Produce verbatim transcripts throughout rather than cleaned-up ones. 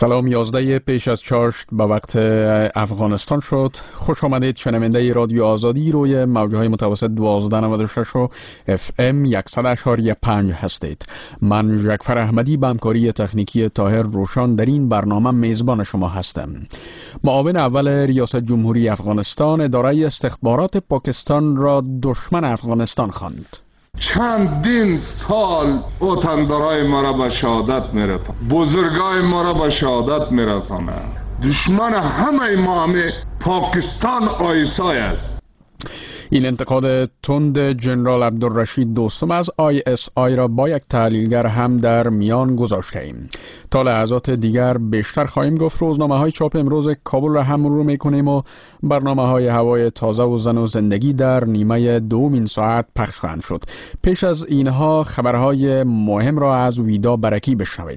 سلام، یازده پیش از چاشت به وقت افغانستان شد. خوش آمدید شنونده رادیو آزادی روی موجهای متوسط دوازده نود و شش و اف ام صد اشاری پنج هستید. من جعفر احمدی با همکاری تکنیکی طاهر روشان در این برنامه میزبان شما هستم. معاون اول ریاست جمهوری افغانستان اداره استخبارات پاکستان را دشمن افغانستان خواند. چندین سال وطندارای ما را به شهادت میرسانه، بزرگای ما را به شهادت میرسانه. دشمن همه ما همه پاکستان آیسای است. این انتقاد تند جنرال عبدالرشید دوستم از آی اس آی را با یک تحلیلگر هم در میان گذاشته ایم. تا لحظات دیگر بیشتر خواهیم گفت. روزنامه های چاپ امروز کابل را هم مرور میکنیم و برنامه های هوای تازه و زن و زندگی در نیمه دوم این ساعت پخش خواهند شد. پیش از اینها خبرهای مهم را از ویدا برکی بشنوید.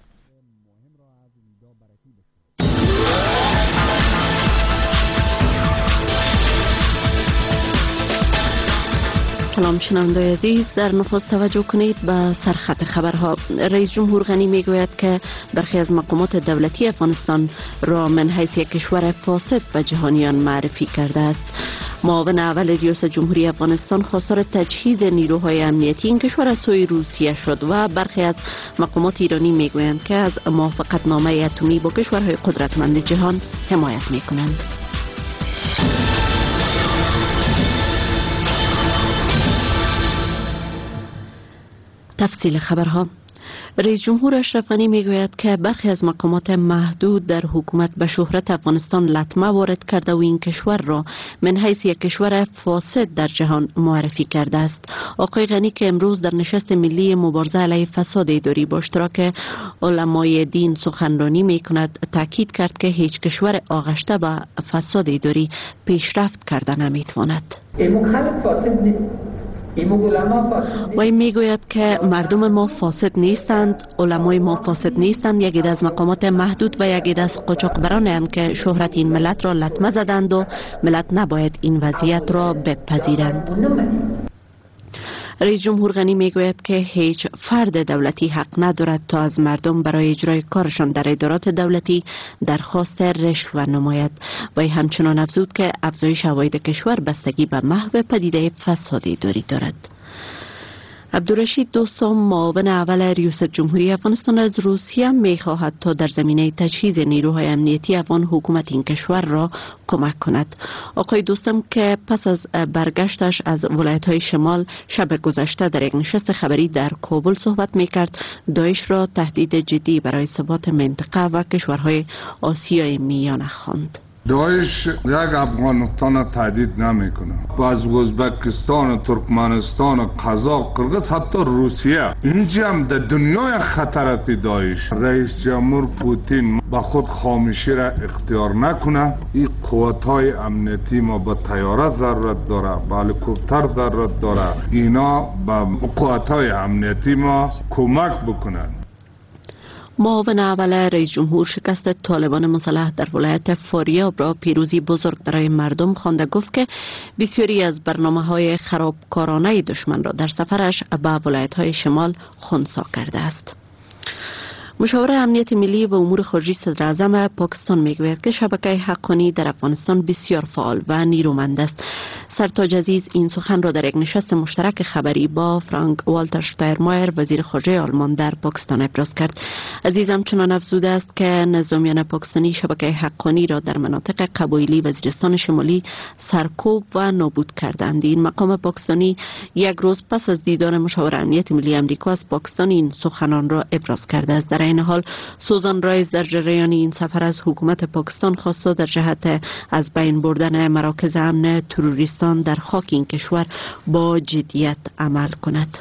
سلام شنوندگان عزیز، در نخست توجه کنید به سرخط خبرها. رئیس جمهور غنی میگوید که برخی از مقامات دولتی افغانستان را من حیث یک کشور فاسد به جهانیان معرفی کرده است. معاون اول ریاست جمهوری افغانستان خواستار تجهیز نیروهای امنیتی این کشور از سوی روسیه شد و برخی از مقامات ایرانی میگویند که از موافقتنامه اتمی با کشورهای قدرتمند جهان حمایت میکنند. تفصیل خبرها. رئیس جمهور اشرف غنی میگوید که برخی از مقامات محدود در حکومت به شهرت افغانستان لطمه وارد کرده و این کشور را من حیث یک کشور فاسد در جهان معرفی کرده است. آقای غنی که امروز در نشست ملی مبارزه علیه فساد اداری با اشتراک علمای دین سخنرانی میکند، تاکید کرد که هیچ کشور آغشته به فساد اداری پیشرفت کرده نمیتواند. و این میگوید که مردم ما فاسد نیستند، علمای ما فاسد نیستند، یک عده از مقامات محدود و یک عده از قاچاقبرانند که شهرت این ملت را لطمه زدند و ملت نباید این وضعیت را بپذیرند. رئیس جمهور غنی میگوید که هیچ فرد دولتی حق ندارد تا از مردم برای اجرای کارشان در ادارات دولتی درخواست رشوه نماید و همچنان افزود که افزایش عواید کشور بستگی به محو پدیده فساد اداری دارد. عبدالرشید دوستم معاون اول ریاست جمهوری افغانستان از روسیه می خواهد تا در زمینه تجهیز نیروهای امنیتی افغان حکومت این کشور را کمک کند. آقای دوستم که پس از برگشتش از ولایت‌های شمال شب گذشته در یک نشست خبری در کابل صحبت می کرد، داعش را تهدید جدی برای ثبات منطقه و کشورهای آسیای میانه خواند. داعش یک افغانستان تهدید نمیکنه. از ازبکستان، ترکمنستان، قزاق، قرغیز، حتی روسیه اینجا هم در دنیای خطرات داعش. رئیس جمهور پوتین با خود خاموشی را اختیار نکنه. این قوت‌های امنیتی ما با طیاره ضرورت داره، با هلیکوپتر ضرورت داره. اینا با قوت‌های امنیتی ما کمک بکنن. معاون اول رئیس جمهور شکست طالبان مسلح در ولایت فاریاب را پیروزی بزرگ برای مردم خوانده، گفت که بسیاری از برنامه‌های خرابکارانه دشمن را در سفرش به ولایت‌های شمال خنثی کرده است. مشاور امنیت ملی و امور خارجه صدر اعظم پاکستان میگوید که شبکه حقانی در افغانستان بسیار فعال و نیرومند است. سرتاج عزیز این سخن را در یک نشست مشترک خبری با فرانک والتر شتاینمایر وزیر خارجه آلمان در پاکستان ابراز کرد. عزیز همچنان افزوده است که نظامیان پاکستانی شبکه حقانی را در مناطق قبایلی وزیرستان شمالی سرکوب و نابود کردند. این مقام پاکستانی یک روز پس از دیدار مشاور امنیت ملی آمریکا از پاکستان این سخنان را ابراز کرده است. در این حال سوزان رایز در جریان این سفر از حکومت پاکستان خواسته در جهت از بین بردن مراکز امن تروریستان در خاک این کشور با جدیت عمل کند.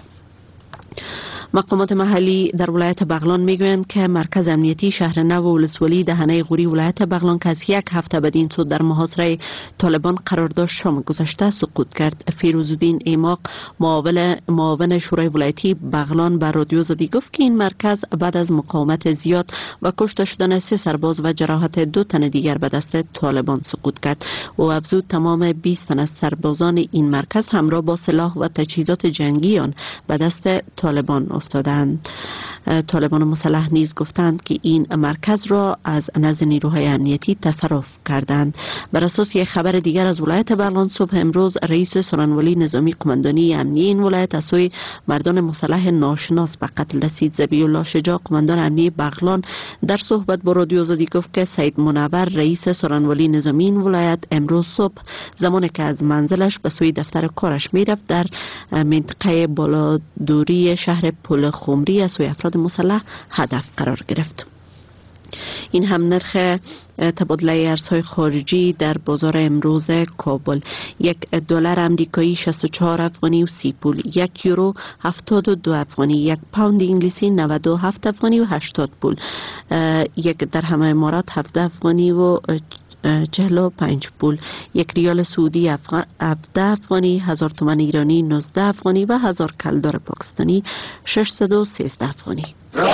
مقامات محلی در ولایت بغلان میگویند که مرکز امنیتی شهر نو و ولسوالی دهنه غوری ولایت بغلان که از یک هفته بدین سود در محاصره طالبان قرار داشت شام گذشته سقوط کرد. فیروزالدین ایماق معاون معاون شورای ولایتی بغلان به رادیو زدی گفت که این مرکز بعد از مقاومت زیاد و کشته شدن سه سرباز و جراحت دو تن دیگر به دست طالبان سقوط کرد. او افزود تمام بیست تن از سربازان این مرکز همراه با سلاح و تجهیزات جنگی آن به دست طالبان افتادند. طالبان مسلح نیز گفتند که این مرکز را از نزد نیروهای امنیتی تصرف کردند. بر اساس یک خبر دیگر از ولایت بغلان صبح امروز رئیس سورانولی نظامی قماندانی امنی این ولایت از سوی مردان مسلح ناشناس به قتل رسید. ذبیح الله شجاع قماندان امنی بغلان در صحبت با رادیو آزادی گفت که سید منور رئیس سورانولی نظامی این ولایت امروز صبح زمانی که از منزلش به سوی دفتر کارش میرفت در منطقه بالادوری شهر پل خمری از سوی افراد مسلح هدف قرار گرفت. این هم نرخ تبادله ارزهای خارجی در بازار امروز کابل: یک دلار آمریکایی شصت و چهار افغانی و سی پول، یک یورو هفتاد و دو افغانی، یک پوند انگلیسی نود و هفت افغانی و هشتاد پول، یک درهم امارات هفده افغانی و چهل و پنج پول، یک ریال سعودی هفده افغانی، هزار تومان ایرانی نوزده افغانی و هزار کلدار پاکستانی ششصد و سیزده افغانی.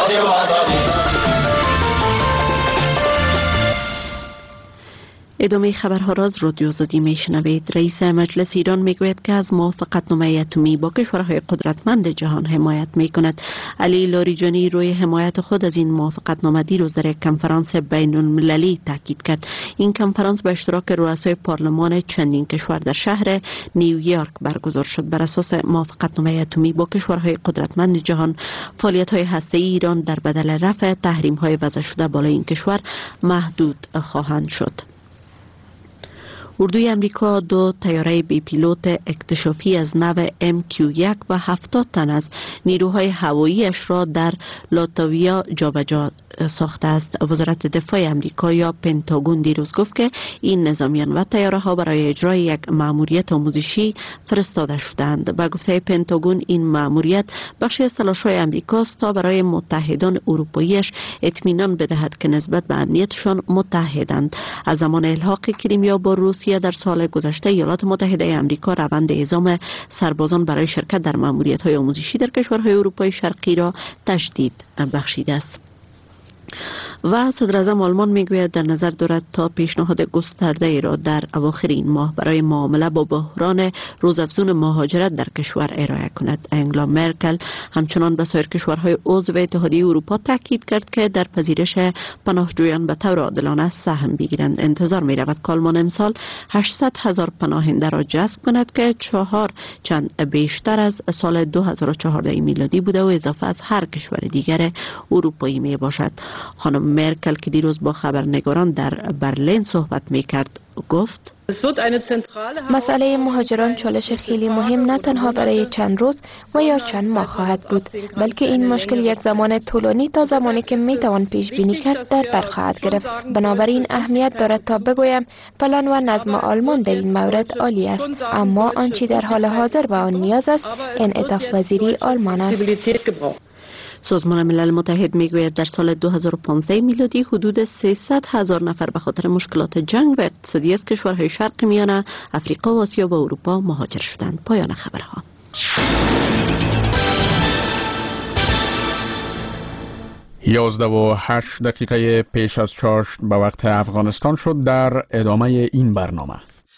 ادامه خبرها را از رادیو آزادی میشنوید. رئیس مجلس ایران میگوید که از موافقتنامه اتمی با کشورهای قدرتمند جهان حمایت میکند. علی لاریجانی روی حمایت خود از این موافقتنامه دیروز در یک کنفرانس بین المللی تاکید کرد. این کنفرانس به اشتراک رؤسای پارلمان چندین کشور در شهر نیویورک برگزار شد. بر اساس موافقتنامه اتمی با کشورهای قدرتمند جهان، فعالیت‌های هسته‌ای ایران در بدل رفع تحریم‌های وضع شده بالای این کشور محدود خواهند شد. اردوی امریکا دو طیاره بی پیلوت اکتشافی از نوع ام کیو یک و هفتاد تن از نیروهای هواییش را در لاتویا جابجا ساخته است. وزارت دفاع امریکا یا پنتاگون دیروز گفت که این نظامیان و طیاره ها برای اجرای یک مأموریت آموزشی فرستاده شدند. با گفته پنتاگون این مأموریت بخشی از تلاش‌های امریکاست تا برای متحدان اروپاییش اطمینان بدهد که نسبت به امنیتشان متحدند. از زمان الحاق کریمیا با روسیه در سال گذشته ایالات متحده آمریکا روند اعزام سربازان برای شرکت در مأموریت‌های آموزشی در کشورهای اروپای شرقی را تشدید بخشیده است. و صدر اعظم آلمان میگوید در نظر دارد تا پیشنهاد گسترده ای را در اواخر این ماه برای معامله با بحران روزافزون مهاجرت در کشور ارائه کند. انگلا مرکل همچنان به سایر کشورهای عضو اتحادیه اروپا تاکید کرد که در پذیرش پناهجویان به طور عادلانه سهم بگیرند. انتظار می رود که آلمان امسال هشتصد هزار پناهنده را جذب کند که چهار چند بیشتر از سال دو هزار و چهارده میلادی بوده و اضافه از هر کشور دیگر اروپایی می باشد. خانم مرکل که دیروز با خبرنگاران در برلین صحبت میکرد گفت: مسئله مهاجران چالش خیلی مهم نه تنها برای چند روز و یا چند ماه خواهد بود، بلکه این مشکل یک زمان طولانی تا زمانی که میتوان پیش بینی کرد در بر خواهد گرفت. بنابراین اهمیت دارد تا بگویم پلان و نظم آلمان در این مورد عالی است، اما آنچه در حال حاضر به آن نیاز است انعطاف پذیری آلمان است. سازمان ملل متحد میگوید در سال دو هزار و پانزده میلادی حدود سیصد هزار نفر به خاطر مشکلات جنگ و اقتصادی از کشورهای شرق میانه، افریقا و آسیا به اروپا مهاجر شدند. پایان خبرها. یازده و هشت دقیقه پیش از چاشت به وقت افغانستان شد. در ادامه این برنامه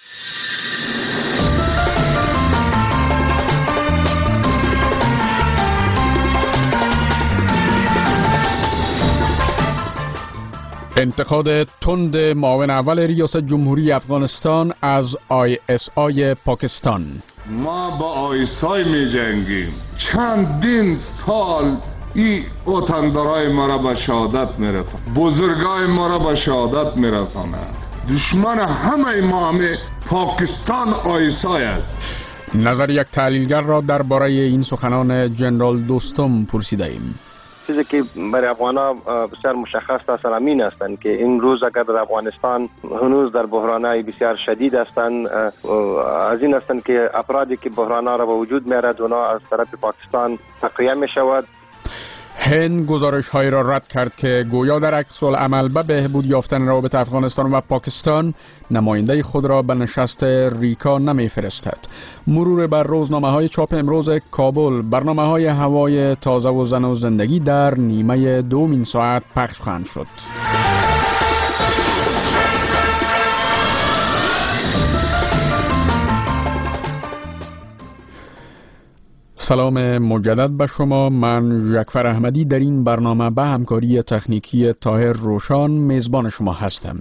انتقاد تند معاون اول ریاست جمهوری افغانستان از آی اس آی پاکستان. ما با آی اس آی می جنگیم، چندین سال این وطندارای ما را به شهادت می رساند، بزرگای ما را به شهادت می رساند. دشمن همه ما همه پاکستان آی اس آی است. نظر یک تحلیلگر را درباره این سخنان جنرال دوستم پرسیده ایم. چیزی که برای افغان‌ها بسیار مشخص است همین هستند که این روز اگر در افغانستان هنوز در بحران‌های بسیار شدید هستند، از این هستند که افرادی که بحران‌ها را به وجود میارد اونا از طرف پاکستان تقویه میشود. هند گزارش های را رد کرد که گویا در عکس العمل به بهبود یافتن روابط افغانستان و پاکستان نماینده خود را به نشست ریکا نمیفرستد. مرور بر روزنامه های چاپ امروز کابل، برنامه های هوای تازه و زن و زندگی در نیمه دومین ساعت پخش خواهند شد. سلام مجدد به شما. من جعفر احمدی در این برنامه به همکاری تکنیکی طاهر روشان میزبان شما هستم.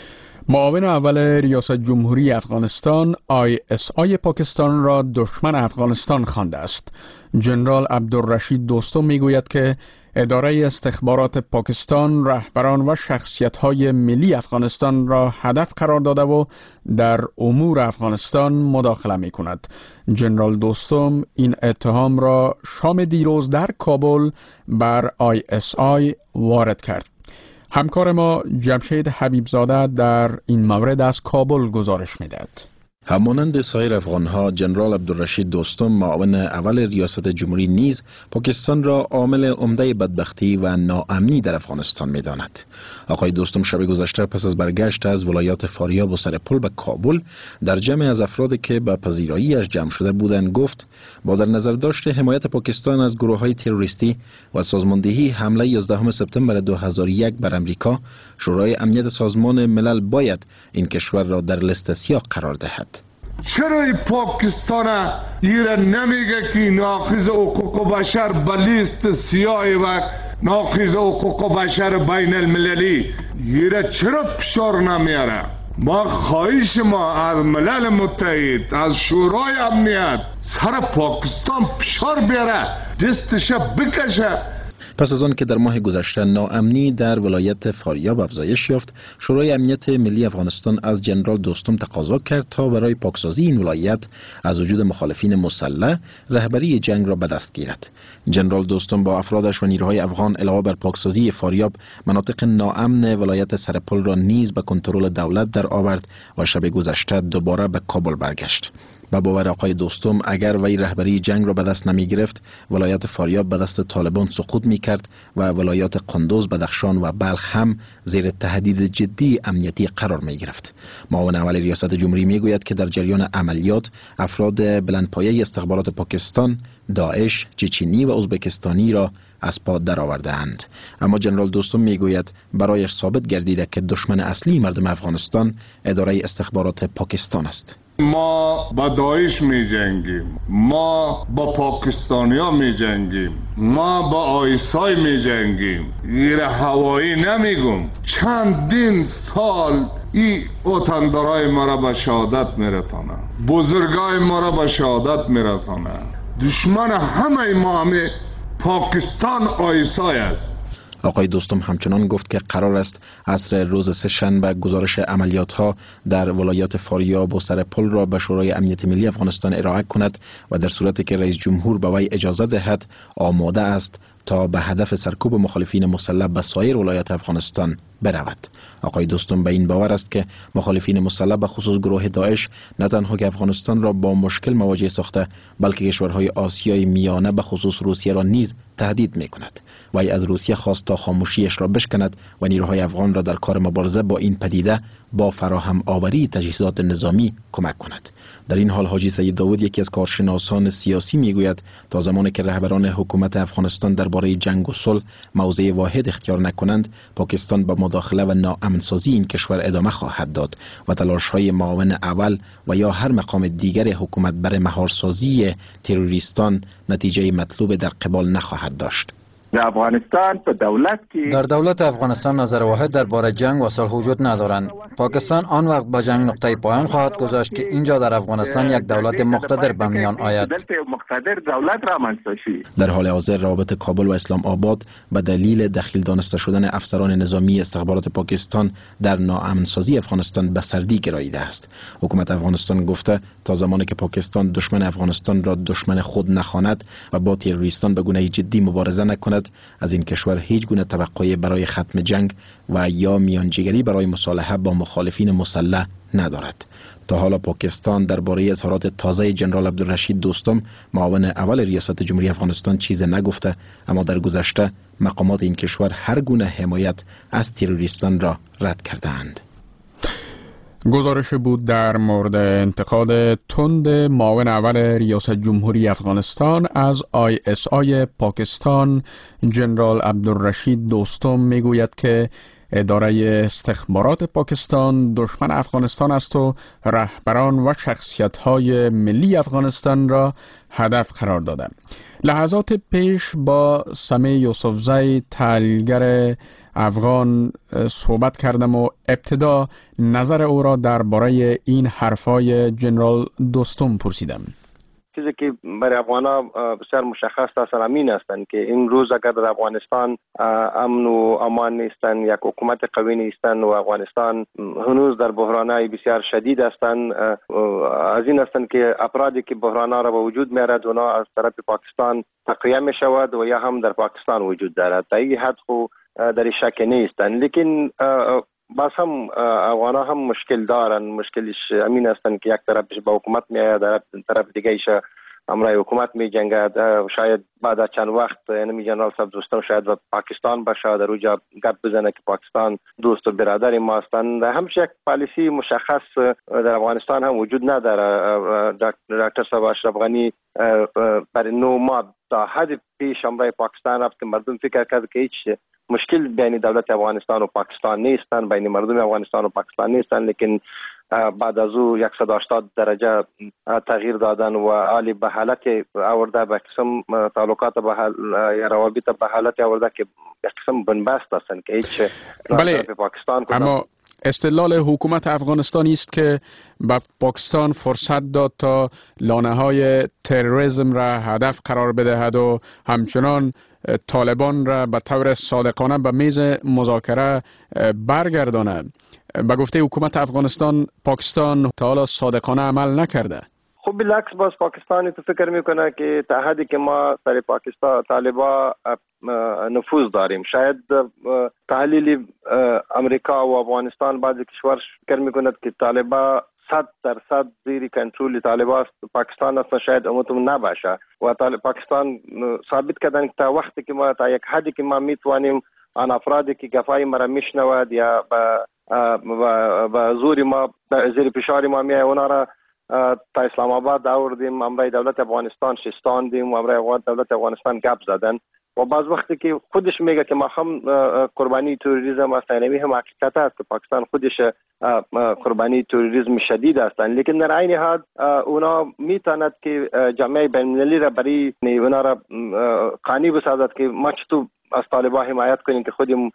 معاون اول ریاست جمهوری افغانستان آی اس آی پاکستان را دشمن افغانستان خوانده است. جنرال عبدالرشید دوستم میگوید که اداره استخبارات پاکستان رهبران و شخصیت‌های ملی افغانستان را هدف قرار داده و در امور افغانستان مداخله می‌کند. جنرال دوستم این اتهام را شام دیروز در کابل بر آی اس آی وارد کرد. همکار ما جمشید حبیبزاده در این مورد از کابل گزارش می‌دهد. همانند سایر افغانها، جنرال عبدالرشید دوستم معاون اول ریاست جمهوری نیز پاکستان را عامل عمده بدبختی و ناامنی در افغانستان می‌داند. آقای دوستم شب گذشته پس از برگشت از ولایات فاریاب و سرپل به کابل در جمع از افرادی که به پذیرایی‌اش جمع شده بودند گفت با در نظر داشت حمایت پاکستان از گروه‌های تروریستی و سازماندهی حمله یازدهم سپتامبر دو هزار و یک بر امریکا، شورای امنیت سازمان ملل باید این کشور را در لیست سیاه قرار دهد. چرا پاکستان ایره نمیگه که ناقض حقوق بشر به لیست سیاه و ناقض حقوق بشر بین المللی ایره چرا فشار نمیاره؟ ما خواهش ما از ملل متحد، از شورای امنیت سر پاکستان فشار بیاره، دستش بکشه. پس از آن که در ماه گذشته ناامنی در ولایت فاریاب افزایش یافت، شورای امنیت ملی افغانستان از جنرال دوستم تقاضا کرد تا برای پاکسازی این ولایت از وجود مخالفین مسلح رهبری جنگ را به دست گیرد. جنرال دوستم با افرادش و نیروهای افغان علاوه بر پاکسازی فاریاب، مناطق ناامن ولایت سرپل را نیز به کنترل دولت در آورد و شب گذشته دوباره به کابل برگشت. با باور آقای دوستم اگر وی رهبری جنگ را به دست نمی گرفت، ولایت فاریاب به دست طالبان سقوط می کرد و ولایات قندوز، بدخشان و بلخ هم زیر تهدید جدی امنیتی قرار می گرفت. معاون اول ریاست جمهوری می گوید که در جریان عملیات افراد بلندپایه استخبارات پاکستان، داعش، چچنی و ازبکستانی را از پا درآورده اند. اما جنرال دوستم می گوید برایش ثابت گردیده که دشمن اصلی مردم افغانستان اداره استخبارات پاکستان است. ما با داعش می جنگیم، ما با پاکستانی ها می جنگیم، ما با آیسای می جنگیم. ایره هوایی نمیگم، چندین سال ای وطندارای ما را به شهادت می رسانه، بزرگای ما را به شهادت می رسانه. دشمن همه ما همه پاکستان آیسای است. آقای دوستم همچنان گفت که قرار است عصر روز سه‌شنبه گزارش عملیات ها در ولایات فاریاب و سرپل را به شورای امنیت ملی افغانستان ارائه کند و در صورتی که رئیس جمهور به وی اجازه دهد آماده است تا به هدف سرکوب مخالفین مسلح به سایر ولایات افغانستان برود. آقای دوستم به این باور است که مخالفین مسلح به خصوص گروه داعش نه تنها که افغانستان را با مشکل مواجه ساخته، بلکه کشورهای آسیای میانه به خصوص روسیه را نیز تهدید می کند. وی از روسیه خواست تا خاموشیش را بشکند و نیروهای افغان را در کار مبارزه با این پدیده با فراهم آوری تجهیزات نظامی کمک کند. در این حال حاجی سید داود، یکی از کارشناسان سیاسی، میگوید تا زمانی که رهبران حکومت افغانستان درباره جنگ و صلح موضع واحد اختیار نکنند، پاکستان با مداخله و ناامنسازی این کشور ادامه خواهد داد و تلاش‌های معاون اول و یا هر مقام دیگر حکومت برای مهارسازی تروریستان نتیجه مطلوب در قبال نخواهد داشت. در افغانستان په دولت کې در دولت افغانستان نظر واحد درباره جنگ و صلح وجود ندارند. پاکستان آن وقت به جنگ نقطه پایان خواهد گذاشت که اینجا در افغانستان یک دولت مقتدر به میان آید. در حال حاضر روابط کابل و اسلام آباد به دلیل دخیل دانسته شدن افسران نظامی استخبارات پاکستان در ناامنسازی افغانستان به سردی گراییده است. حکومت افغانستان گفته تا زمانی که پاکستان دشمن افغانستان را دشمن خود نخواند و با تروریستان به گونه جدی مبارزه نکند، از این کشور هیچ گونه توقعی برای ختم جنگ و یا میانجیگری برای مصالحه با مخالفین مسلح ندارد. تا حالا پاکستان درباره اظهارات تازه جنرال عبدالرشید دوستم معاون اول ریاست جمهوری افغانستان چیز نگفته، اما در گذشته مقامات این کشور هر گونه حمایت از تروریستان را رد کردند. گزارش بود در مورد انتقاد تند معاون اول ریاست جمهوری افغانستان از آی اس آی پاکستان. جنرال عبدالرشید دوستم میگوید که اداره استخبارات پاکستان دشمن افغانستان است و رهبران و شخصیت‌های ملی افغانستان را هدف قرار داده. لحظات پیش با سمی یوسفزی تحلیلگر افغان صحبت کردم و ابتدا نظر او را درباره این حرفای جنرال دوستم پرسیدم. چیزی که برای افغانا بسیار مشخص است امین هستند که این روز اگر در افغانستان امن و امان نیستند، یک حکومت قوی نیستند و افغانستان هنوز در بحرانای بسیار شدید هستند، از این هستند که افرادی که بحرانها را به وجود میارد اونا از طرف پاکستان تقویه می شود و یا هم در پاکستان وجود دارد. تا این حد خو در شک نیستند، لیکن باز هم افغانا هم مشکل دارن. مشکلش امین هستند که یک طرفش با حکومت میآید، در طرف دیگه ایش امرای حکومت می جنگد. شاید بعد از چند وقت یعنی جنرال صاحب دوستم شاید و پاکستان باشه، در اونجا گپ بزنه که پاکستان دوست و برادر ما هستند. همچنین یک پالیسی مشخص در افغانستان هم وجود نداره. دکتر صاحب اشرف غنی برای نو ماه تا حد پیش امرای پاکستان رفت که مردم فکر کرد که هیچ مشکل بین دولت افغانستان و پاکستان نیستن، بین مردم افغانستان و پاکستان نیستن، لیکن بعد از او صد و هشتاد درجه تغییر دادن و عالی به حالت آورده، به قسم تعلقات به حال یا روابط به حالت آورده که به قسم بنبست هستن که هیچ بله. پاکستان اما استدلال حکومت افغانستانی است که به پاکستان فرصت داد تا لانه‌های تروریسم را هدف قرار بدهد و همچنان طالبان را به طور صادقانه به میز مذاکره برگرداند. به گفته حکومت افغانستان پاکستان تا حالا صادقانه عمل نکرده. خب بالعکس باز پاکستانی تو فکر میکنه که تا حدی که ما سر پاکستان طالبا نفوذ داریم. شاید تحلیل امریکا و افغانستان بعضی کشور فکر میکند که طالبا صد درصد زیر کنترل طالبان است، پاکستان است، شاید امتون نباشه و پاکستان ثابت کردن که تا وقتی که ما تا یک حدی که ما میتوانیم آن افرادی که گفای ما را میشنود یا با زور ما زیر فشار ما میای اونا را تا اسلام آباد آوردیم، امرای دولت افغانستان شستاندیم و امرای دولت افغانستان گپ زدن و بعض وقتی که خودش میگه که ما هم قربانی تروریسم هستن، همین هم حقیقت است که پاکستان خودش قربانی تروریسم شدید هستند، لیکن در عین حال اونا میتواند که جامعه بین المللی را برای اونا را قانع بسازد که ما چطور از طالبان حمایت کنیم که خودیم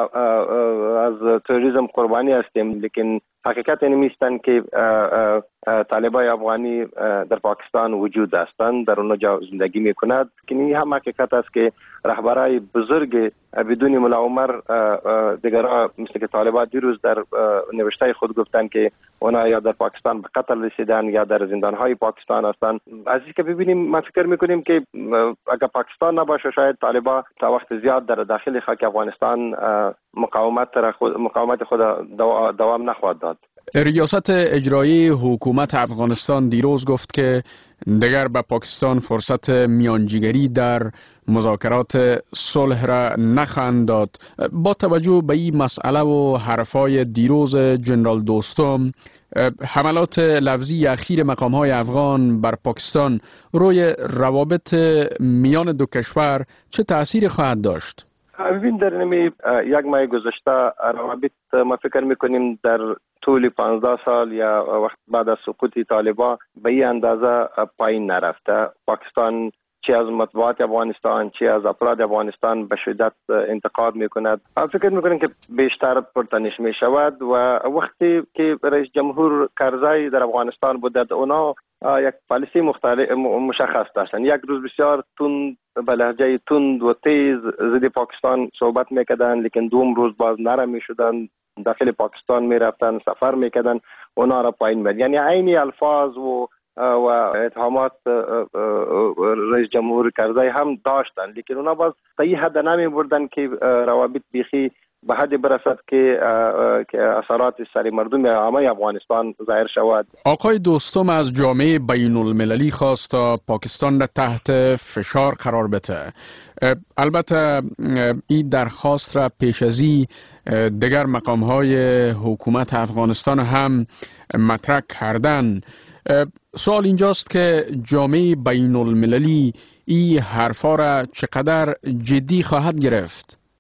از تروریسم قربانی هستیم. لیکن حقیقت این میستند که طالبان افغانی در پاکستان وجود هستند، در اونجا زندگی میکند. که این هم حقیقت است که رهبرای بزرگ بدون ملا عمر دیگرها مثل که طالبان دیروز در نوشته خود گفتند که اونا یا در پاکستان به قتل رسیدن یا در زندانهای پاکستان هستند. از اینکه ببینیم ما فکر میکنیم که اگر پاکستان نباشه شاید طالبان تا وقت زیاد در داخل خاک افغانستان مقاومت خود مقاومت خود دوام نخواهد داد. ریاست اجرایی حکومت افغانستان دیروز گفت که دیگر به پاکستان فرصت میانجیگری در مذاکرات صلح را نخواهند داد. با توجه به این مسئله و حرفای دیروز جنرال دوستم، حملات لفظی اخیر مقام‌های افغان بر پاکستان روی روابط میان دو کشور چه تأثیری خواهد داشت؟ ببین در نمی یک ماه گذشته روابط ما فکر میکنیم در طول پانزده سال یا وقت بعد از سقوط طالبان به این اندازه پایین نرفته. پاکستان چه از مطبوعات افغانستان چه از افراد افغانستان به شدت انتقاد میکند. فکر میکنیم که بیشتر پرتنش میشود و وقتی که رئیس جمهور کرزی در افغانستان بودند اونا یک پالیسی مختلف مشخص داشتند. یک روز بسیار تند به لهجه تند و تیز ضد پاکستان صحبت میکردند، لیکن دوم روز باز نرم میشدند، داخل پاکستان میرفتن، سفر میکردن، اونا را پایین می‌آورد. یعنی عین الفاظ و و اتهامات رئیس جمهور کرزی هم داشتن، لیکن اونا باز تا این حد نمی بردن که روابط بیخی به حد برسد که اثرات سر مردم عامه افغانستان ظاهر شود. آقای دوستم از جامعه بین المللی خواست تا پاکستان را تحت فشار قرار بده. البته این درخواست را پیش از این دیگر مقام های حکومت افغانستان هم مطرح کردن. سوال اینجاست که جامعه بین المللی این حرفا را چقدر جدی خواهد گرفت؟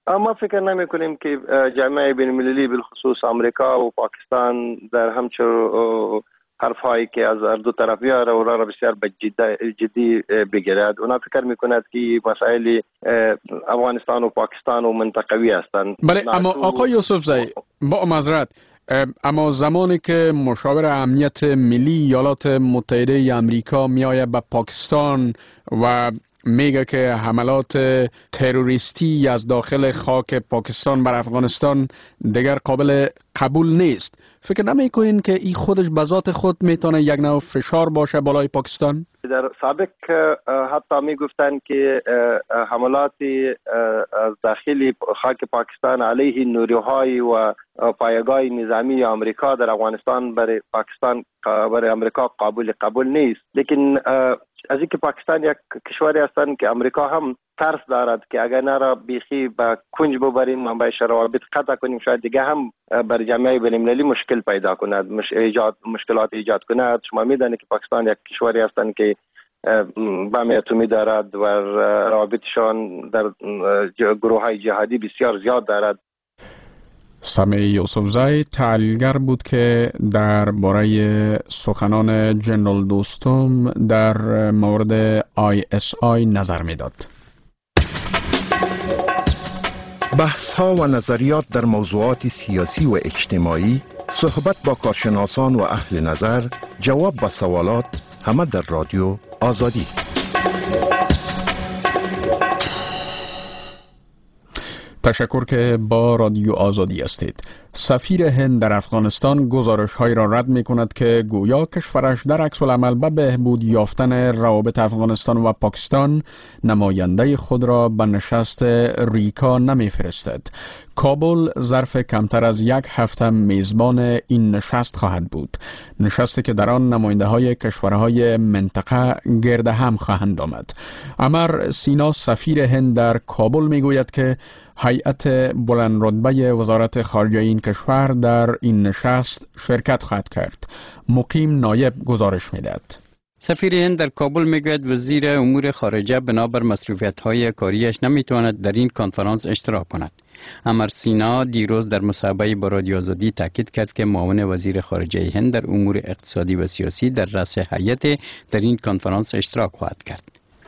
ما فکر نمی کنیم که جامعه بین المللی بالخصوص آمریکا و پاکستان در همچون حرفهایی که از هر دو طرف میاد و را بسیار به جدی بگیرد. اونا فکر میکند که مسائل افغانستان و پاکستان و منطقوی هستند. بله، اما آقای یوسفزئی با معذرت، اما زمانی که مشاور امنیت ملی ایالات متحده آمریکا میآید به پاکستان و میگه که حملات تروریستی از داخل خاک پاکستان بر افغانستان دیگر قابل قبول نیست، فکر نمیکنین که این خودش به ذات خود میتونه یک نوع فشار باشه بالای پاکستان؟ در سابق حتی میگفتن که حملات از داخل خاک پاکستان علیه نیروهای و پایگاه نظامی آمریکا در افغانستان برای پاکستان برای آمریکا قابل قبول نیست. لیکن از اینکه پاکستان یک کشوری هستند که آمریکا هم ترس دارد که اگر نرا بیخی به کنج ببریم و به روابط قطع کنیم، شاید دیگه هم بر جامعه بین المللی مشکل پیدا کند، مش ایجاد مشکلات ایجاد کند. شما میدانید که پاکستان یک کشوری هستند که بم اتمی دارد و روابطشان در گروه های جهادی بسیار زیاد دارد. سمیع یوسفزئی تحلیلگر بود که در باره سخنان جنرال دوستم در مورد آی اس آی نظر میداد. بحث ها و نظریات در موضوعات سیاسی و اجتماعی، صحبت با کارشناسان و اهل نظر، جواب به سوالات، همه در رادیو آزادی. تشکر که با رادیو آزادی هستید. سفیر هند در افغانستان گزارش های را رد می کند که گویا کشورش در عکس العمل به بهبود یافتن روابط افغانستان و پاکستان نماینده خود را به نشست ریکا نمی فرستد. کابل ظرف کمتر از یک هفته میزبان این نشست خواهد بود. نشستی که در آن نماینده های کشورهای منطقه گرد هم خواهند آمد. امر سینا سفیر هند در کابل می گوید که هیئت بلند رتبه وزارت خارجه این کشور در این نشست شرکت خواهد کرد. مقیم نایب گزارش می‌دهد. سفیر هند در کابل میگوید وزیر امور خارجه بنابر مصروفیت‌های کاریش نمیتواند در این کنفرانس اشتراک کند. امر سینا دیروز در مصاحبه با رادیو آزادی تاکید کرد که معاون وزیر خارجه هند در امور اقتصادی و سیاسی در رأس هیئت در این کنفرانس اشتراک خواهد کرد.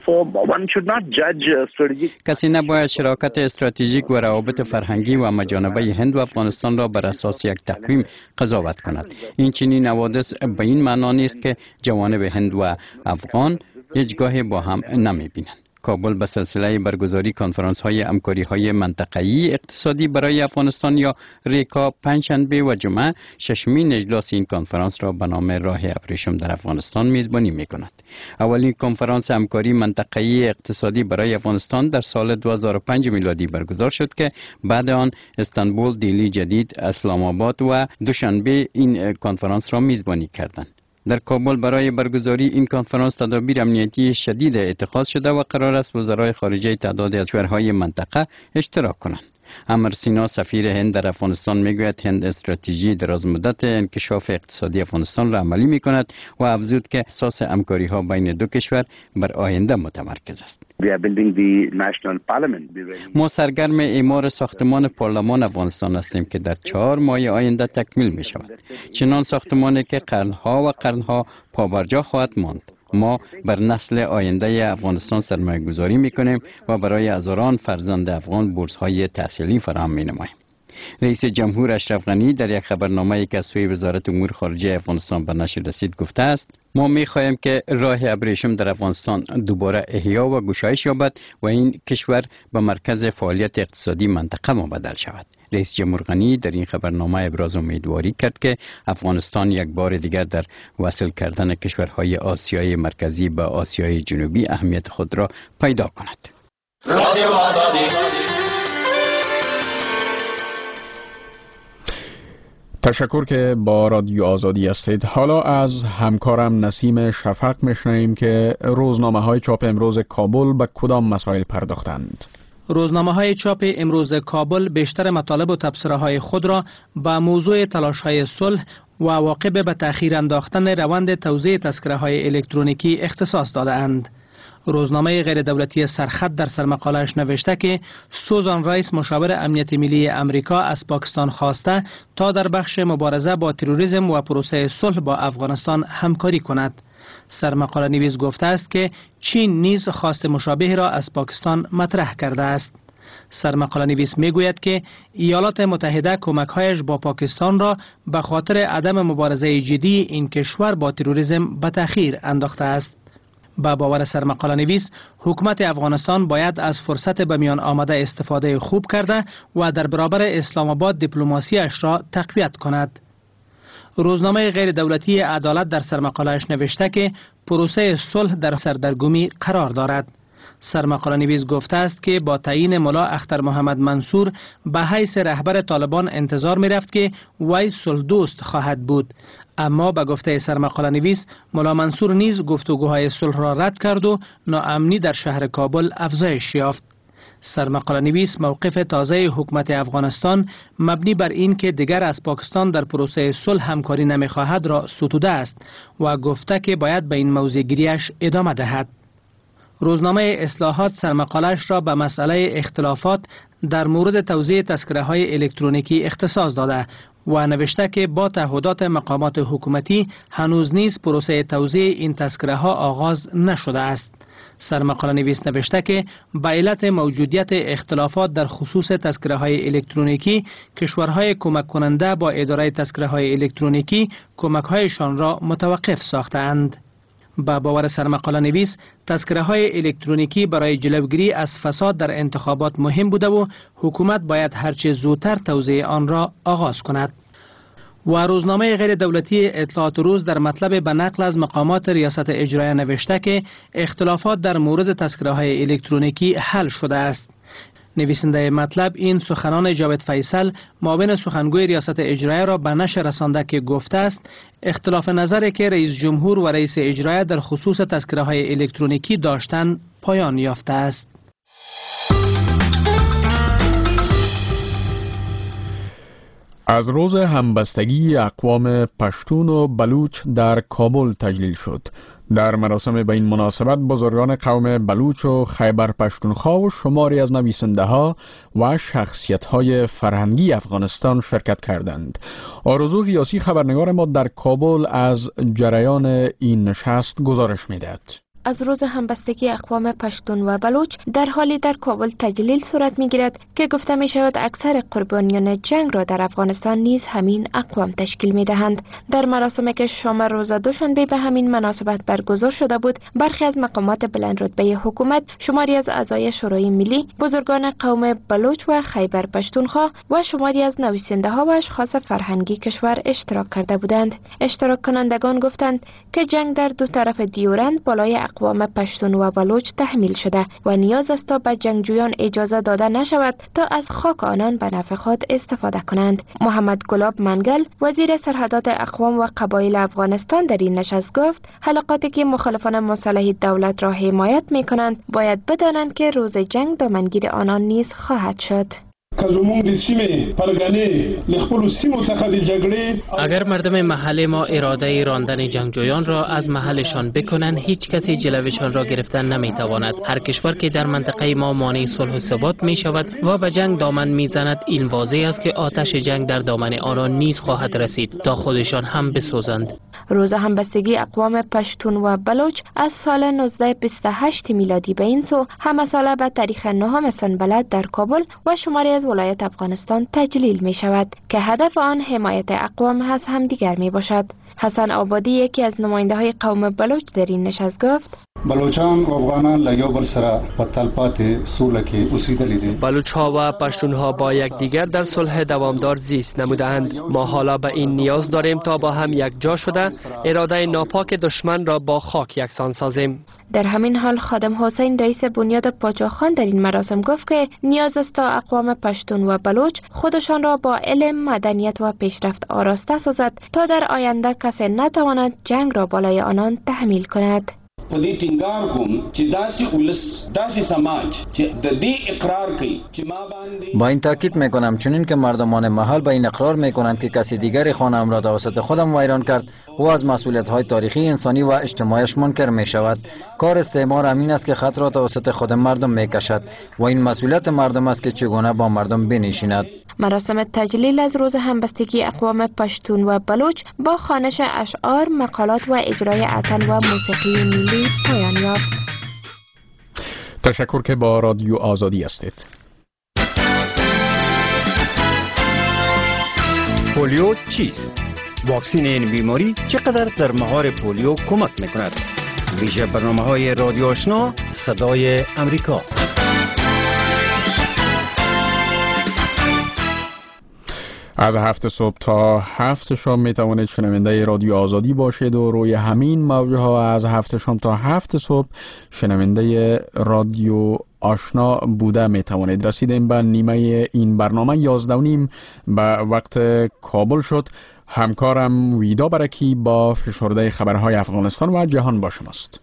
کسی نباید شراکت استراتژیک و روابط فرهنگی و همه‌جانبه هند و افغانستان را بر اساس یک تقویم قضاوت کند. این چنین حوادث به این معنا نیست که جوانب هند و افغان هیچگاه با هم نمی‌بینند. کابل به سلسله برگزاری کنفرانس های همکاری های منطقه‌ای اقتصادی برای افغانستان یا ریکا پنجشنبه و جمعه ششمین اجلاس این کنفرانس را به نام راه ابریشم در افغانستان میزبانی می کند. اولین کنفرانس همکاری منطقه‌ای اقتصادی برای افغانستان در سال دو هزار و پنج میلادی برگزار شد که بعد آن استانبول، دیلی جدید، اسلام آباد و دوشنبه این کنفرانس را میزبانی کردند. در کابل برای برگزاری این کنفرانس تدابیر امنیتی شدید اتخاذ شده و قرار است وزرای خارجه تعدادی از کشورهای منطقه اشتراک کنند. امر سینا سفیر هند در افغانستان میگوید هند استراتژی دراز مدت انکشاف اقتصادی افغانستان را عملی می کند و افزود که اساس همکاری ها بین دو کشور بر آینده متمرکز است. ما سرگرم اعمار ساختمان پارلمان افغانستان هستیم که در چهار ماه آینده تکمیل می شود. چنان ساختمانی که قرنها و قرنها پابرجا خواهد ماند. ما بر نسل آینده افغانستان سرمایه گذاری می کنیم و برای هزاران فرزند افغان بورس های تحصیلی فراهم می نماییم. رئیس جمهور اشرف غنی در یک خبرنامه‌ای که از سوی وزارت امور خارجه افغانستان به نشر رسید گفته است ما می‌خواهیم که راه ابریشم در افغانستان دوباره احیا و گشایش یابد و این کشور به مرکز فعالیت اقتصادی منطقه مبدل شود. رئیس جمهور غنی در این خبرنامه ابراز امیدواری کرد که افغانستان یک بار دیگر در وصل کردن کشورهای آسیای مرکزی به آسیای جنوبی اهمیت خود را پیدا کند. تشکر که با رادیو آزادی هستید. حالا از همکارم نسیم شفق میشنویم که روزنامه های چاپ امروز کابل به کدام مسائل پرداختند. روزنامه های چاپ امروز کابل بیشتر مطالب و تبصره های خود را به موضوع تلاش های صلح و عواقب به تأخیر انداختن روند توزیع تذکره های الکترونیکی اختصاص داده اند. روزنامه غیر دولتی سرخط در سرمقاله‌اش نوشته که سوزان رایس مشاور امنیت ملی امریکا از پاکستان خواسته تا در بخش مبارزه با تروریسم و پروسه صلح با افغانستان همکاری کند. سرمقاله نویس گفته است که چین نیز خواست مشابه را از پاکستان مطرح کرده است. سرمقاله نویس می گوید که ایالات متحده کمک‌هایش با پاکستان را به خاطر عدم مبارزه جدی این کشور با تروریسم به تأخیر انداخته است. با باور سرمقاله نویس، حکومت افغانستان باید از فرصت به میان آمده استفاده خوب کرده و در برابر اسلام آباد دیپلماسیش را تقویت کند. روزنامه غیر دولتی عدالت در سرمقاله‌اش نوشته که پروسه صلح در سردرگمی قرار دارد. سرمقاله نویس گفته است که با تعیین ملا اختر محمد منصور به حیث رهبر طالبان انتظار می رفت که وی صلح دوست خواهد بود، اما به گفته سرمقاله نویس ملا منصور نیز گفتگوهای صلح را رد کرد و ناامنی در شهر کابل افزایش یافت. سرمقاله نویس موقف تازه حکومت افغانستان مبنی بر این که دیگر از پاکستان در پروسه صلح همکاری نمی خواهد را ستوده است و گفته که باید به این موضوع گیریش ادامه دهد. روزنامه اصلاحات سرمقاله‌اش را به مسئله اختلافات در مورد توزیع تذکره‌های الکترونیکی اختصاص داده و نوشته که با تعهدات مقامات حکومتی هنوز نیز پروسه توزیع این تذکره‌ها آغاز نشده است. سرمقاله نویس نوشته که به علت موجودیت اختلافات در خصوص تذکره‌های الکترونیکی، کشورهای کمک کننده با اداره تذکره‌های الکترونیکی کمک‌هایشان را متوقف ساختند. با باور سرمقاله نویس، تذکره‌های الکترونیکی برای جلوگیری از فساد در انتخابات مهم بوده و حکومت باید هرچه زودتر توزیع آن را آغاز کند. و روزنامه غیر دولتی اطلاعات روز در مطلب به نقل از مقامات ریاست اجرایه نوشته که اختلافات در مورد تذکره‌های الکترونیکی حل شده است. نویسنده مطلب این سخنان جاوید فیصل معاون سخنگوی ریاست اجرایه را به نشر رسانده که گفته است اختلاف نظری که رئیس جمهور و رئیس اجرایه در خصوص تذکره‌های الکترونیکی داشتند پایان یافته است. از روز همبستگی اقوام پشتون و بلوچ در کابل تجلیل شد. در مراسم به این مناسبت بزرگان قوم بلوچ و خیبر پشتونخوا و شماری از نویسنده ها و شخصیت های فرهنگی افغانستان شرکت کردند. آرزو غیاسی خبرنگار ما در کابل از جریان این نشست گزارش می‌دهد. از روز همبستگی اقوام پشتون و بلوچ در حالی در کابل تجلیل صورت می‌گیرد که گفته می‌شود اکثر قربانیان جنگ را در افغانستان نیز همین اقوام تشکیل می‌دهند. در مراسمی که شام روز دوشنبه به همین مناسبت برگزار شده بود، برخی از مقامات بلند رتبه حکومت، شماری از اعضای شورای ملی، بزرگان قوم بلوچ و خیبر پشتونخوا و شماری از نویسنده‌ها و اشخاص فرهنگی کشور اشتراک کرده بودند. اشتراک کنندگان گفتند که جنگ در دو طرف دیورند بالای اقوام پشتون و بلوچ تحمیل شده و نیاز است تا به جنگجویان اجازه داده نشود تا از خاک آنان به نفع خود استفاده کنند. محمد گلاب منگل، وزیر سرحدات اقوام و قبایل افغانستان، در این نشست گفت حلقاتی که مخالفان مصالح دولت را حمایت می کنند باید بدانند که روز جنگ دامنگیر آنان نیز خواهد شد. اگر مردم محل ما اراده راندن جنگجویان را از محلشان بکنند، هیچ کسی جلوشان را گرفتن نمیتواند. هر کشور که در منطقه ما مانع صلح و ثبات می شود و به جنگ دامن میزند، این واضح است که آتش جنگ در دامن آنان نیز خواهد رسید تا خودشان هم بسوزند. روز همبستگی اقوام پشتون و بلوچ از سال نوزده بیست و هشت میلادی به این سو همه ساله به تاریخ نهم سنبلد در کابل و شماری از ولایت افغانستان تجلیل می شود که هدف آن حمایت اقوام از همدیگر می باشد. حسن آبادی، یکی از نماینده های قوم بلوچ، در این نشست گفت بلوچان و افغانان لایو بل سره په تلپات سوله کې اوسیدلی دي. بلوچ ها و پشتون ها با یکدیگر در صلح دوامدار زیست نمودند. ما حالا به این نیاز داریم تا با هم یک جا شده اراده ناپاک دشمن را با خاک یکسان سازیم. در همین حال خادم حسین، رئیس بنیاد پاچاخان، در این مراسم گفت که نیاز است تا اقوام پشتون و بلوچ خودشان را با علم، مدنیت و پیشرفت آراسته سازد تا در آینده کسی نتواند جنگ را بالای آنان تحمیل کند. پدې ټینګار کوم چې داسې ولس داسې سماج چې د دې اقرار کوي چې ما باندې با این تاکید میکنم چنین که مردمان محل با این اقرار میکنند که کسی دیگری خانه‌ام را توسط خودم ویران کرد او از مسئولیت‌های تاریخی انسانی و اجتماعیش منکر می‌شود. کار استعمار امین است که خط را توسط خود مردم می‌کشد و این مسئولیت مردم است که چگونه با مردم بنشیند. مراسم تجلیل از روز همبستگی اقوام پشتون و بلوچ با خوانش اشعار، مقالات و اجرای عطل و موسیقی ملی پایان یافت. تشکر که با رادیو آزادی هستید. پولیو چیست؟ واکسین این بیماری چقدر در مهار پولیو کمک میکند؟ ویژه برنامه های رادیو آشنا صدای امریکا. از هفت صبح تا هفت شام می توانید شنونده رادیو آزادی باشید و روی همین موجه ها از هفت شام تا هفت صبح شنونده رادیو آشنا بوده می توانید. رسیدیم به نیمه این برنامه یازده و نیم به وقت کابل شد. همکارم ویدا برکی با فشرده خبرهای افغانستان و جهان با شماست.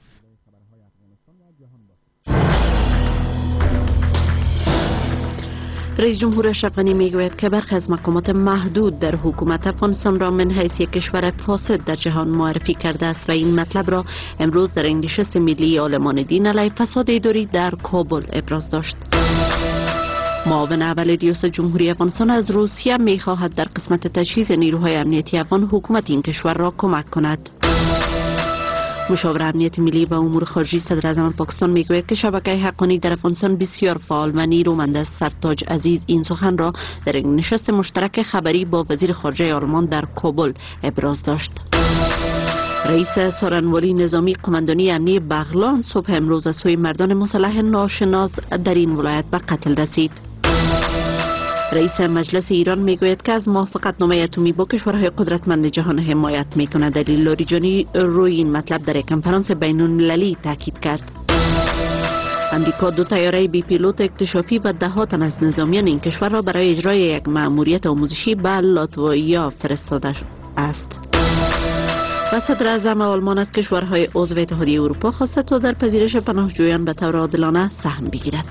رئیس جمهور اشرف غنی میگوید که برخی از مقامات محدود در حکومت افغانستان را من حیث یک کشور فاسد در جهان معرفی کرده است و این مطلب را امروز در این نشست ملی عالمان دین علیه فساد اداری در کابل ابراز داشت. معاون اول ریاست جمهوری افغانستان از روسیه میخواهد در قسمت تجهیز نیروهای امنیتی افغان حکومت این کشور را کمک کند. مشاور امنیت ملی و امور خارجه صدر اعظم پاکستان میگوید که شبکه حقانی در افغانستان بسیار فعال و نیرومند است. سرتاج عزیز این سخن را در یک نشست مشترک خبری با وزیر خارجه آلمان در کابل ابراز داشت. رئیس سارنوالی نظامی قماندانی امنی بغلان صبح امروز از سوی مردان مسلح ناشناس در این ولایت به قتل رسید. رئیس مجلس ایران میگوید که از موافقتنامه اتمی با کشورهای قدرتمند جهان حمایت میکند. دلیل لاریجانی روی این مطلب در یک کنفرانس بین‌المللی تاکید کرد. امریکا دو طیاره بی پیلوت اکتشافی و ده ها تن از نظامیان این کشور را برای اجرای یک مأموریت آموزشی به لاتویا فرستاده است. و صدر اعظم آلمان از کشورهای عضو اتحادیه اروپا خواسته تا در پذیرش پناهجویان به طور عادلانه سهم بگیرد.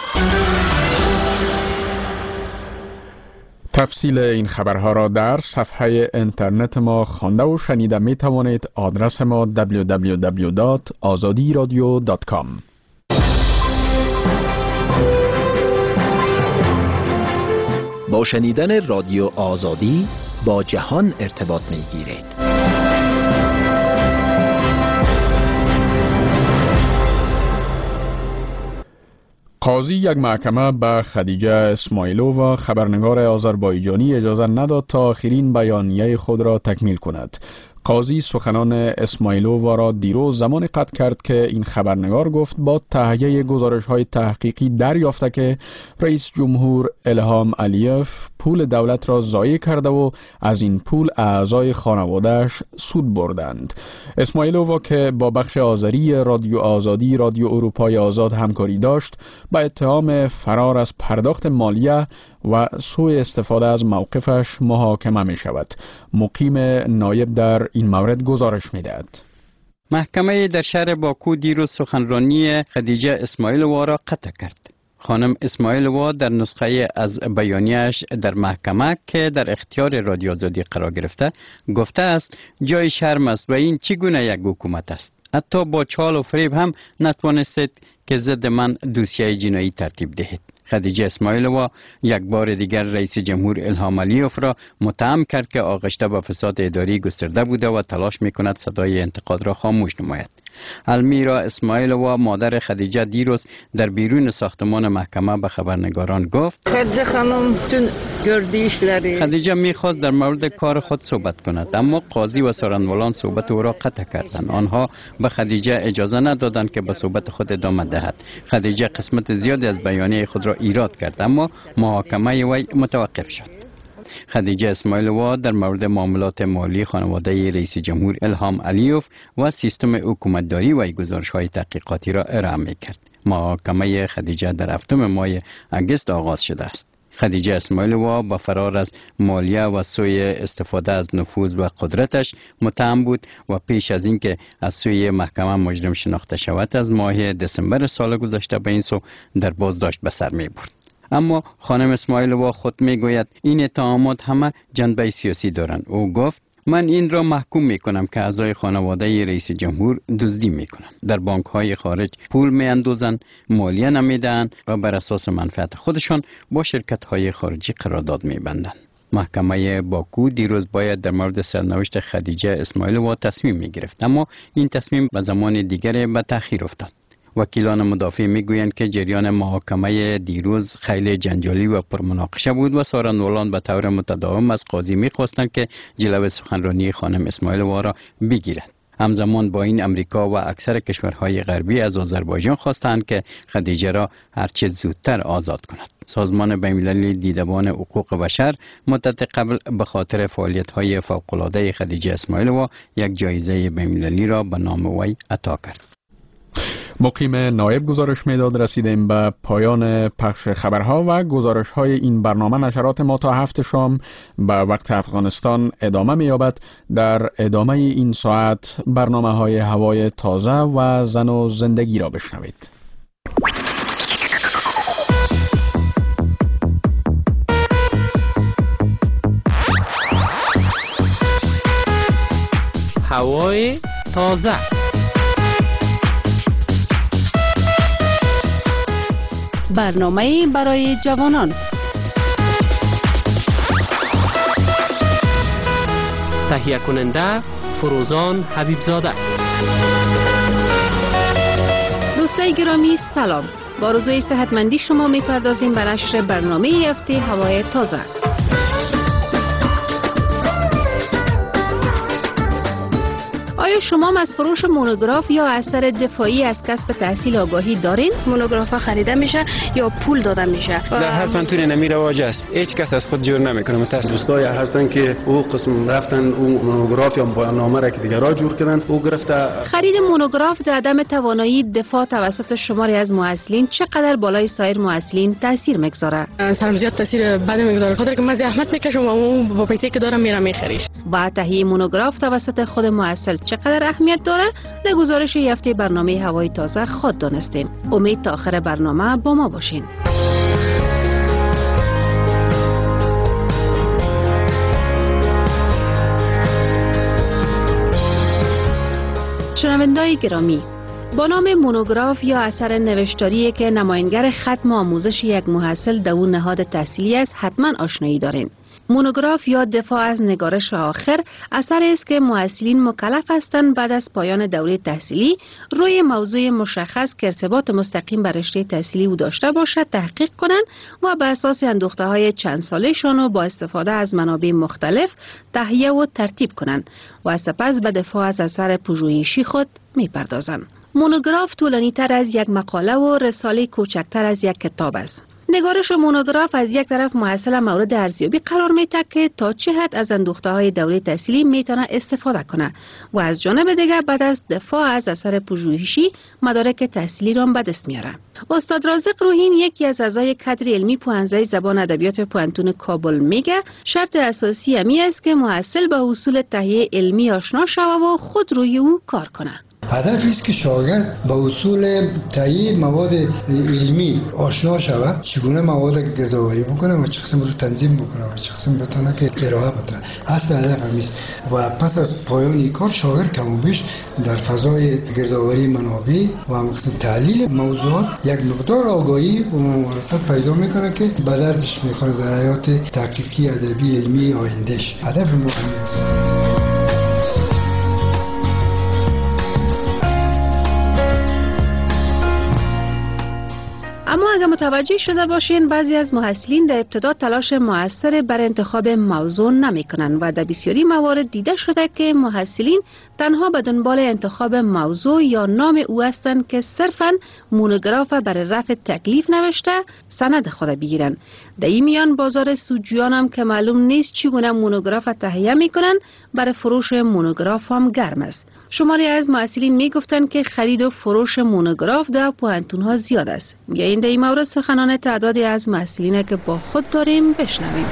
تفصیل این خبرها را در صفحه اینترنت ما خوانده و شنیده می توانید. آدرس ما دبلیو دبلیو دبلیو دات آزادی رادیو دات کام. با شنیدن رادیو آزادی با جهان ارتباط می گیرید. قاضی یک محکمه به خدیجه اسماعیلووا خبرنگار آذربایجانی اجازه نداد تا آخرین بیانیه خود را تکمیل کند. قاضی سخنان اسماعیلووا را دیروز زمان قطع کرد که این خبرنگار گفت با تهیه گزارش‌های تحقیقی دریافته که رئیس جمهور الهام علیف پول دولت را ضایع کرده و از این پول اعضای خانواده‌اش سود بردند. اسماعیلووا که با بخش آذری رادیو آزادی رادیو اروپای آزاد همکاری داشت، با اتهام فرار از پرداخت مالیه و سوء استفاده از موقفش محاکمه می شود. مقیم نایب در این مورد گزارش می دهد. محکمه در شهر باکو دیروز سخنرانی خدیجه اسماعیلووا را قطع کرد. خانم اسماعیلووا در نسخه از بیانیه‌اش در محکمه که در اختیار رادیو آزادی قرار گرفته گفته است جای شرم است و این چگونه یک حکومت است. حتی با چال و فریب هم نتوانستید که ضد من دوسیه جنایی ترتیب دهید. خدیجه اسماعیلووا یک بار دیگر رئیس جمهور الهام علیف را متهم کرد که آغشته به فساد اداری گسترده بوده و تلاش میکند صدای انتقاد را خاموش نماید. المیرا اسماعیلووا مادر خدیجه دیروز در بیرون ساختمان محکمه به خبرنگاران گفت خدیجه خانم تون گردیش لری. خدیجه میخواست در مورد کار خود صحبت کند اما قاضی و سارنوالان صحبت او را قطع کردند. آنها به خدیجه اجازه ندادند که به صحبت خود ادامه دهد. خدیجه قسمت زیادی از بیانیه خود را ایراد کرد اما محاکمه وی متوقف شد. خدیجه اسماعیلووا در مورد معاملات مالی خانواده رئیس جمهور الهام علیف و سیستم حکومتداری و گزارش‌های تحقیقاتی را ارائه می‌کرد. محاکمه خدیجه در هفتم ماه اگست آغاز شده است. خدیجه اسماعیلووا با فرار از مالیه و سوی استفاده از نفوذ و قدرتش متهم بود و پیش از اینکه از سوی محکمه مجرم شناخته شود از ماه دسامبر سال گذشته به این سو در بازداشت به سر می برد. اما خانم اسماعیلووا خود می گوید این اتهامات همه جنبه سیاسی دارند. او گفت من این را محکوم می کنم که اعضای خانواده رئیس جمهور دزدی می کنند، در بانک های خارج پول می اندازند، مالیه نمی دهند و بر اساس منفعت خودشان با شرکت های خارجی قرارداد می بندند. محکمه باکو دیروز باید در مورد سرنوشت خدیجه اسماعیلووا تصمیم می گرفت، اما این تصمیم به زمان دیگر به تأخیر افتاد. وکیلان مدافع میگویند که جریان محاکمه دیروز خیلی جنجالی و پرمناقشه بود و سخنرانان به طور متداوم از قاضی میخواستند که جلوی سخنرانی خانم اسماعیلووا را بگیرد. همزمان با این امریکا و اکثر کشورهای غربی از آذربایجان خواستند که خدیجه را هرچه زودتر آزاد کند. سازمان بین‌المللی دیدبان حقوق بشر مدت قبل به خاطر فعالیت‌های فوق‌العاده خدیجه اسماعیلووا یک جایزه بین‌المللی را به نام وی عطا کرد. مقیم نایب گزارش میداد رسیدیم به پایان پخش خبرها و گزارش های این برنامه. نشرات ما تا هفت شام به وقت افغانستان ادامه می‌یابد. در ادامه این ساعت برنامه های هوای تازه و زن و زندگی را بشنوید. هوای تازه. برنامه برای جوانان. تهیه کننده فروزان حبیبزاده. دوستای گرامی سلام. با آرزوی صحتمندی شما میپردازیم به نشر برنامه هفته هوای تازه. آیا شما از فروش مونوگراف یا اثر دفاعی از کسب تحصیل آگاهی دارین؟ مونوگراف خریده میشه یا پول داده میشه؟ در هر فنتون نمی رواج است. هیچ کس از خود جور نمیکنه. متاسف دوستای هستن که او قسم رفتن او مونوگراف یا نامه را که دیگرها جور کردن او گرفته. خرید مونوگراف در عدم توانایی دفاع توسط شماری از محصلین چقدر بالای سایر محصلین تاثیر میگذاره؟ سرمزیات تاثیر بد میگذاره، خاطر که من زحمت میکشم و اون با پیسه که دارم میرم میخریش. با تهیه مونوگراف توسط خود محصل چقدر اهمیت داره؟ در گزارش هفته برنامه هوای تازه خود دانستین. امید تا آخر برنامه با ما باشین. شنوندگان گرامی، با نام مونوگراف یا اثر نوشتاری که نماینگر ختم آموزش یک محصل در اون نهاد تحصیلی است حتما آشنایی دارین. مونوگراف یا دفاع از نگارش آخر اثری است که محصلین مکلف هستند بعد از پایان دوره تحصیلی روی موضوع مشخص که ارتباط مستقیم به رشته تحصیلی او داشته باشد تحقیق کنند و بر اساس اندوخته های چند سالشان و با استفاده از منابع مختلف تهیه و ترتیب کنند و سپس به دفاع از اثر پژوهشی خود می‌پردازند. مونوگراف طولانی تر از یک مقاله و رساله کوچکتر از یک کتاب است. نگارش مونوگراف از یک طرف محصل مورد ارزیابی قرار میده که تا چه حد از اندوخته های دوره تحصیلی میتونه استفاده کنه و از جانب دیگر بعد از دفاع از اثر پژوهشی مدارک تحصیلی را به دست میاره. استاد رازق روحین یکی از اعضای کادر علمی پوهنځی زبان ادبیات پوهنتون کابل میگه شرط اساسی امی است که محصل با اصول تهیه علمی آشنا شود و خود روی او کار کنه. هدف است که شاگرد با اصول تهیه مواد علمی آشنا شود، چگونه مواد گردآوری بکنه و چه قسم رو تنظیم بکنه و چه قسم بتونه که ارائه بده. اصل هدف همین است و پس از پایان این کار شاگرد کم و بیش در فضای گردآوری منابع و هم قسم تحلیل موضوعات یک مقدار آگاهی و ممارست پیدا میکنه که به دردش میخوره در حیات تحقیقی ادبی علمی آیندهش. هدف ما همین است. اما اگر متوجه شده باشین بعضی از محصلین در ابتدا تلاش موثر بر انتخاب موضوع نمی کنند و در بسیاری موارد دیده شده که محصلین تنها به دنبال انتخاب موضوع یا نام او هستند که صرفاً مونوگراف برای رفع تکلیف نوشته سند خود بگیرن. در این میان بازار سودجویان هم که معلوم نیست چگونه مونوگراف تهیه میکنن برای فروش مونوگراف هم گرم است. شماری از محصلین میگفتند که خرید و فروش مونوگراف در پوهنتون ها زیاد است. میگن در این مورد سخنان تعدادی از محصلین که با خود داریم بشنویم.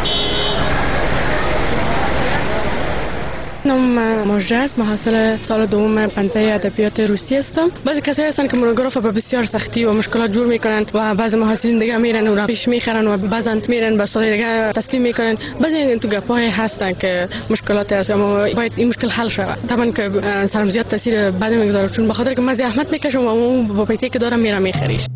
نام مجده است، محصل سال دوم پنجه ادبیات روسی هستم. بعضی کسایی هستن که مونوگراف به بسیار سختی و مشکلات جور میکنن و بعضی محصلین دیگه میرن و پیش میخرن و بعضا میرن به استاد دیگه تسلیم میکنن. بعضی تو گپای هستن که مشکلات هست اما باید این مشکل حل شود. طبعا که سرم زیاد تاثیر بد میگذاره، چون به خاطر که من زحمت میکشم و اون با پیسه که دارم میرم میخریش.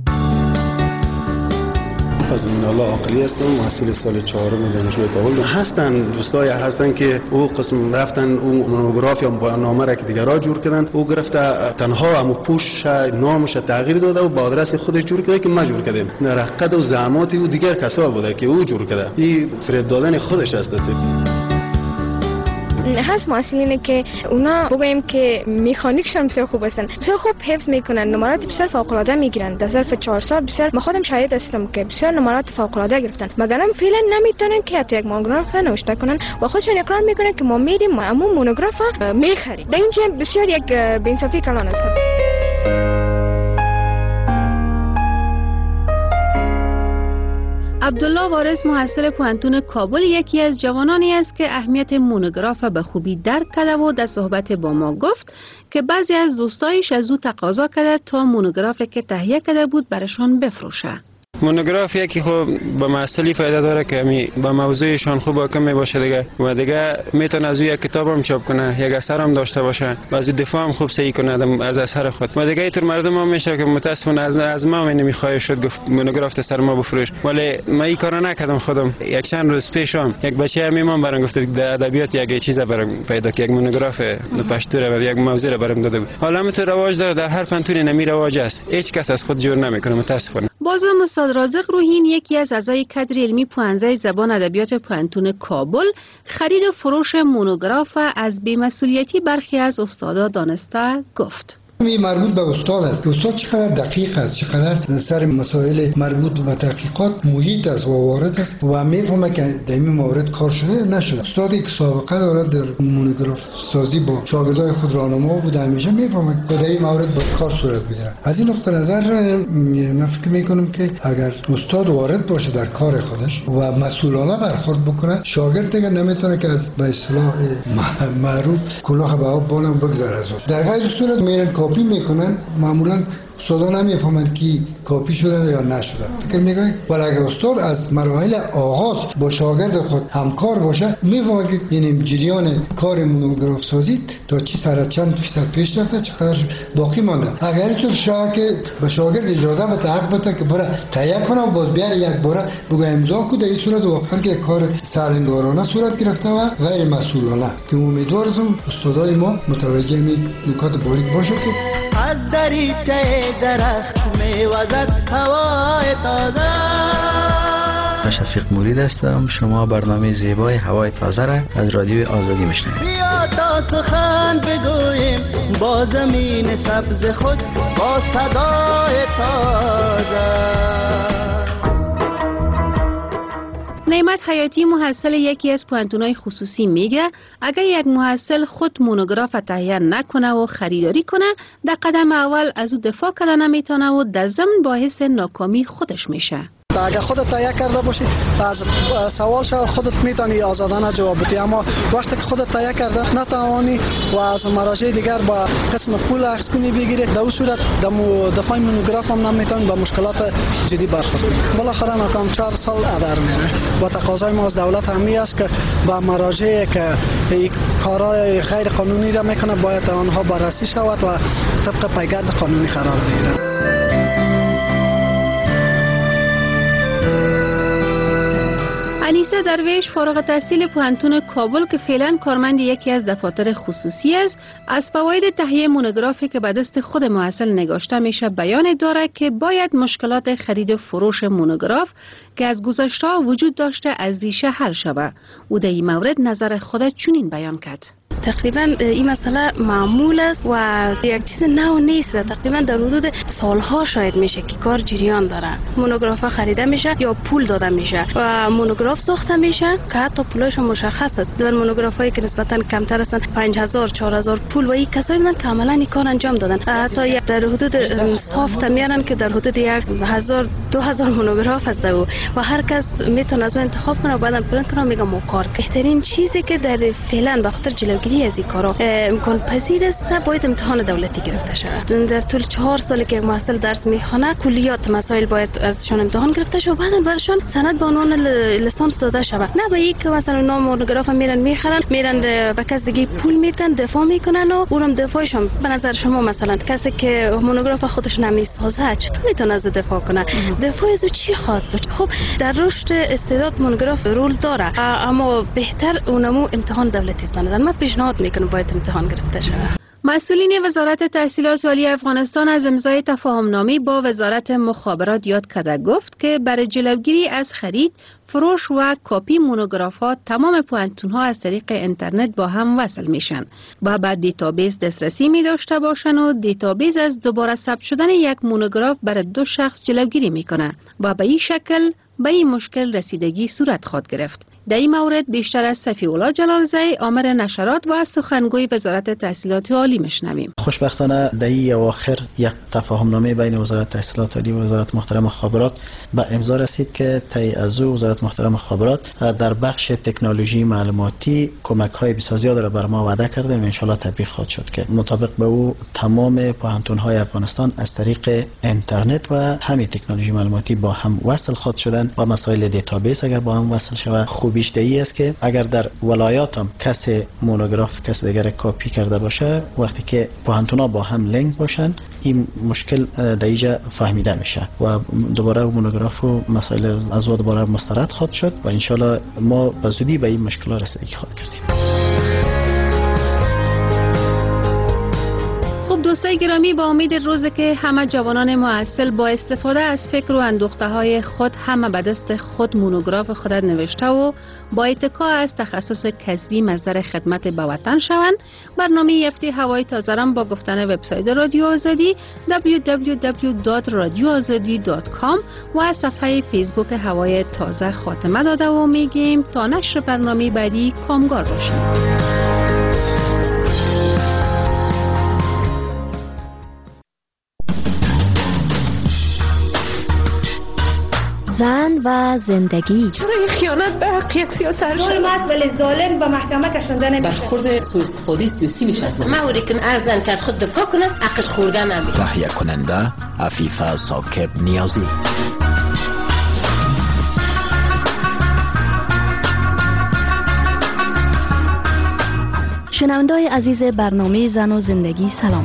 فضل من الله عقلی هستم، محصل سال چهارم دانشگاه کابل هستن. دوستای هستن که او قسم رفتن او مونوگراف یا برنامه را که دیگرها جور کردن، او گرفته تنها هم پوش نامش تغییر داده و با آدرس خودش جور کرده که ما جور کردیم. نه قد و زحمات او دیگر کسا بوده که او جور کرده. این فریب دادن خودش است. هست محصلینه که اونا بگوییم که مکانیکشون بسیار خوب هستن، بسیار خوب حفظ میکنن، نمرات بسیار فوق العاده میگیرن. در ظرف چهار سال بسیار ما خودم شاهد هستم که بسیار نمرات فوق العاده گرفتن، مگر هم فعلا نمیتونن که حتی یک مونوگراف نوشته کنن و خودشون اقرار میکنن که ما میریم همون مونوگراف میخریم. در اینجا بسیار یک بی‌انصافی کلان است. عبدالله وارث محصل پوهنتون کابل یکی از جوانانی است که اهمیت مونوگراف به خوبی درک کرده و در صحبت با ما گفت که بعضی از دوستایش از او تقاضا کرده تا مونوگرافی که تهیه کرده بود برشان بفروشه. مونوگراف یکی خب به محصلی فایده داره که می با موضوعشان خوب و کم می باشه دیگه و دیگه میتونه از یک کتاب هم چاپ کنه، یک اثر هم داشته باشه و از دفاع هم خوب صحیح کنه از اثر خود. و دیگه اینطور مردم هم میشه که متاسفانه از از ما نمیخواد شد گفت مونوگراف سر ما بفروش، ولی ما این کارو نکردم خودم. یک چند روز پیشم یک بچه میمون برام گفت در ادبیات یک چیز برام پیدا که یک مونوگراف پشتو و یک موضوع برام داده بود. حالا هم تو رواج داره، در هر فنتونی نمی رواج است، هیچ کس از خود جور نمیکنه متاسفانه. بازم استاد رازق روحین یکی از اعضای کادر علمی پوهنځی زبان ادبیات پوهنتون کابل خرید و فروش مونوگراف از بی‌مسئولیتی برخی از استادا دانسته گفت. این مربوط به استاد است که استاد چقدر دقیق است، چقدر سر مسائل مربوط به تحقیقات محیط است و وارد است و میفهمه که در این مورد کار شده نشده. استادی که سابقه دارد در مونوگراف سازی با شاگردای خود راهنما بوده همیشه میفهمه که در این مورد با کار صورت بگیرد. از این نقطه نظر من فکر میکنم که اگر استاد وارد باشه در کار خودش و مسئولانه برخورد بکنه، شاگرد دیگه نمیتونه که از به اصطلاح معروف کلاه به آب بانم بگذره از اون. در غیر صورت میرن کاپی میکنن، معمولا استادا نمیفهمند که کاپی شدن یا نشدن. فکر میکنن ولی اگر استاد از مراحل آغاز با شاگرد خود همکار باشه میفهمه که این جریان کار مونوگراف سازی تا چی سر چند فیصد پیش رفته، چقدر باقی مانده. اگر تو شاه که به شاگرد اجازه بده حق بده که برای تهیه کنه و باز بیاره یک بار بگه امضا کنه، در این صورت واقعا که کار سرانگارانه صورت گرفته و غیر مسئولانه که امیدوارم استادای ما متوجه این نکات باریک باشه که از دریچه درخت میوزد هوای تازه. شفیق مورید هستم. شما برنامه زیبای هوای تازه را از رادیو آزادی میشنوید. بیا تا سخن بگوییم با زمین سبز خود با صدای تازه. نعمت حیاتی محصل یکی از پوهنتون‌های خصوصی میگه اگر یک محصل خود مونوگراف تهیه نکنه و خریداری کنه، در قدم اول از او دفاع کردن نمیتونه و در ضمن باعث ناکامی خودش میشه. اگر خودت تهیه کرده باشی از سوال شو خودت میتونی آزادانه جواب بدی، اما وقتی که خودت تهیه کرده نتوانی و از مراجع دیگر با قسم پول اخذ کنی بگیری، در اون صورت دفاع مونوگراف هم نمیتونی با مشکلات جدی برخورد کنی. بالاخره ناکام چهار سال ادر میره و تقاضای ما از دولت همی است که با مراجع که این کارهای غیر قانونی را میکنه باید آنها بررسی شود و طبق پیگرد قانونی قرار بگیرد. انیسه درویش فارغ التحصیل پوهنتون کابل که فعلا کارمند یکی از دفاتر خصوصی است، از فواید تهیه مونوگرافی که به دست خود محصل نگاشته میشه بیان داره که باید مشکلات خرید و فروش مونوگراف که از گذشته وجود داشته از ریشه حل شود. او در این مورد نظر خود چنین بیان کرد. تقریبا این مسئله معمول است و یک چیز نو نیست. تقریبا در حدود سالها شاید میشه که کار جریان داره. مونوگراف خریده میشه یا پول داده میشه و مونوگراف ساخته میشه که حتی پولش مشخص است. در مونوگرافایی که نسبتا کمتر هستند پنج هزار چهار هزار پول و این کسایی بودن که عملا این کار انجام دادن. حتی در حدود صاف میارن که در حدود یک هزار دو هزار مونوگراف است و و هر کس میتونه از اون انتخاب کنه و بعداً پرینت کنه. میگم ما کار بهترین چیزی که در فعلا به خاطر جلوگیری از این کارا امکان پذیر است باید امتحان دولتی گرفته شود. در طول چهار سالی که یک محصل درس میخونه کلیات مسائل باید ازشون امتحان گرفته شود و بعداً برشون سند به عنوان لیسانس داده شود. نه به یک مثلا نام مونوگراف میرن میخرن میرن به کس دیگه پول میدن دفاع میکنن و اونم دفاعشون به نظر شما مثلا کسی که مونوگراف خودش نمیسازه چطور میتونه از دفاع کنه؟ دفاع از چی خواد بود؟ خب در رشد استعداد مونوگراف رول داره اما بهتر اونمو امتحان دولتی بندازن. من پیشنهاد میکنم باید امتحان گرفته شود. مسئولین وزارت تحصیلات عالی افغانستان از امضای تفاهمنامه با وزارت مخابرات یاد کرده گفت که برای جلوگیری از خرید، فروش و کپی مونوگرافات تمام پوهنتون‌ها از طریق اینترنت با هم وصل میشن و بعد دیتابیس دسترسی می داشته باشن و دیتابیس از دوباره ثبت شدن یک مونوگراف برای دو شخص جلوگیری میکنه و به این شکل به این مشکل رسیدگی صورت خواهد گرفت. در این مورد بیشتر از صفی الله جلالزی آمر نشرات و سخنگوی وزارت تحصیلات عالی میشنویم. خوشبختانه در این اواخر یک تفاهمنامه بین وزارت تحصیلات عالی و وزارت محترم مخابرات به امضا رسید که طی از او وزارت محترم مخابرات در بخش تکنولوژی معلوماتی کمک های بسیار زیاد را بر ما وعده کرده و ان شاء الله تطبیق خواهد شد که مطابق به او تمام پوهنتون های افغانستان از طریق اینترنت و همین تکنولوژی معلوماتی با هم وصل خواهد شدن و مسائل دیتابیس اگر با هم وصل شود خوبیش ای است که اگر در ولایات هم کسی مونوگراف کسی دیگر کپی کرده باشه وقتی که پوهنتونا با هم لینک باشن این مشکل در اینجا فهمیده میشه و دوباره مونوگراف و مسائل از او دوباره مسترد خواهد شد و ان شاء الله ما به زودی به این مشکلات رسیدگی خواهد کردیم. دوستای گرامی، با امید روزی که همه جوانان محصل با استفاده از فکر و اندوخته های خود همه به دست خود مونوگراف خود نوشته و با اتکا از تخصص کسبی مصدر خدمت به وطن شوند، برنامه یفتی هوای تازه را با گفتن وبسایت رادیو آزادی دبلیو دبلیو دبلیو دات رادیو آزادی دات کام و صفحه فیسبوک هوای تازه خاتمه داده و میگیم تا نشر برنامه بعدی کامگار باشیم. زن و زندگی. چرا خیانت به حق یک سیاست ظلمت ولی ظالم به محکمه کشانده نمیشه. برخورد سوء استفاده سیاسی میشه از من اوری که ارزن که از خود دفاع کنه حقش خورده نمیشه. تهیه کننده عفیفه ساکب نیازی. شنونده‌های عزیز برنامه زن و زندگی سلام.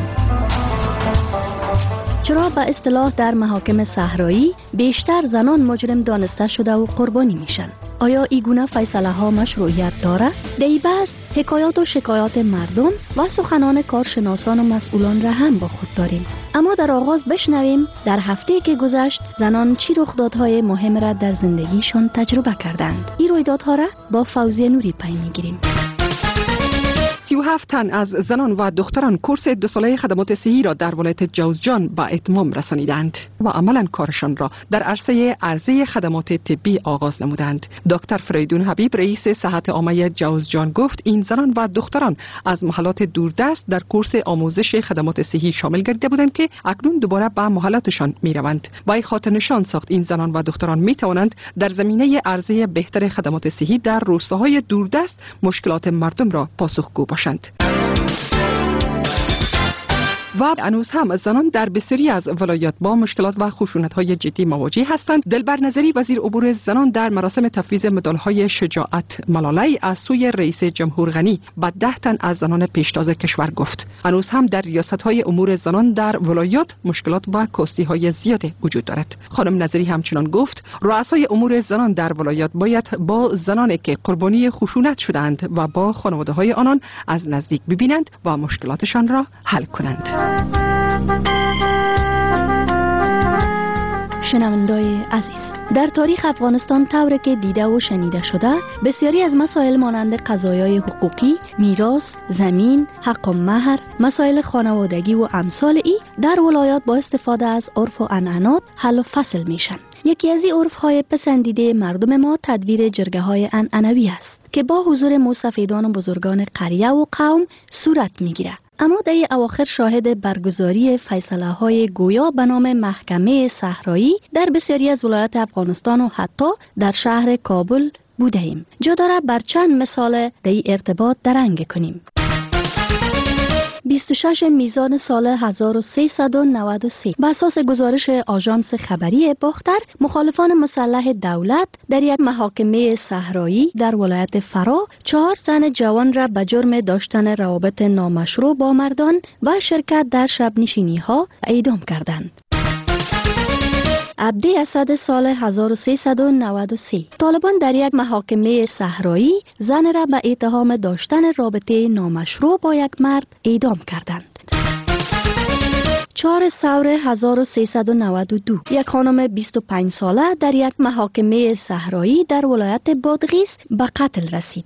چرا به اصطلاح در محاکم صحرایی بیشتر زنان مجرم دانسته شده و قربانی میشن؟ آیا این گونه فیصله ها مشروعیت داره؟ در این بحث حکایات و شکایات مردم و سخنان کارشناسان و مسئولان را هم با خود داریم. اما در آغاز بشنویم در هفته که گذشت زنان چی رخدادهای مهم را در زندگیشان تجربه کردند. این رویدادها را با فوزیه نوری پی میگیریم. سی و هفت تن از زنان و دختران کورس دو ساله خدمات صحی را در ولایت جوزجان به اتمام رسانیدند و عملا کارشان را در عرصه عرضه خدمات طبی آغاز نمودند. دکتر فریدون حبیب رئیس صحت عامه جوزجان گفت این زنان و دختران از محلات دوردست در کورس آموزش خدمات صحی شامل گردیده بودند که اکنون دوباره به محلاتشان می روند. با این خاطر نشان ساخت این زنان و دختران می توانند در زمینه عرضه بهتر خدمات صحی در روستاهای دوردست مشکلات مردم را پاسخگو باشند. و هنوز هم زنان در بسیاری از ولایات با مشکلات و خشونت‌های جدی مواجه هستند. دلبر نظری وزیر امور زنان در مراسم تفویض مدال‌های شجاعت ملاله از سوی رئیس جمهور غنی به ده تن از زنان پیشتاز کشور گفت. هنوز هم در ریاست‌های امور زنان در ولایات مشکلات و کاستی‌های زیاد وجود دارد. خانم نظری همچنان گفت رؤسای امور زنان در ولایات باید با زنانی که قربانی خشونت شدند و با خانواده‌های آنان از نزدیک ببینند و مشکلاتشان را حل کنند. شنوندای عزیز، در تاریخ افغانستان طوری که دیده و شنیده شده بسیاری از مسائل مانند قضایای حقوقی، میراث، زمین، حق و مهر، مسائل خانوادگی و امثال ای در ولایات با استفاده از عرف و عنعنات حل و فصل میشن. یکی از این عرف‌های پسندیده مردم ما تدبیر جرگه‌های عنعنوی است که با حضور مستفیدان و بزرگان قریه و قوم صورت میگیره. اما در اواخر شاهد برگزاری فیصله های گویا به نام محکمه صحرایی در بسیاری از ولایات افغانستان و حتی در شهر کابل بوده ایم. جا داره بر چند مثال در این ارتباط درنگ کنیم. بیست و شش میزان سال هزار و سیصد و نود و سه به اساس گزارش آژانس خبری باختر، مخالفان مسلح دولت در یک محاکمه صحرایی در ولایت فرا چهار زن جوان را به جرم داشتن روابط نامشروع با مردان و شرکت در شب نشینی ها اعدام کردند. عبدی اسد سال هزار و سیصد و نود و سه طالبان در یک محاکمه صحرایی زن را به اتهام داشتن رابطه نامشروع با یک مرد اعدام کردند. چهار سور هزار و سیصد و نود و دو یک خانم بیست و پنج ساله در یک محاکمه صحرایی در ولایت بادغیس به قتل رسید.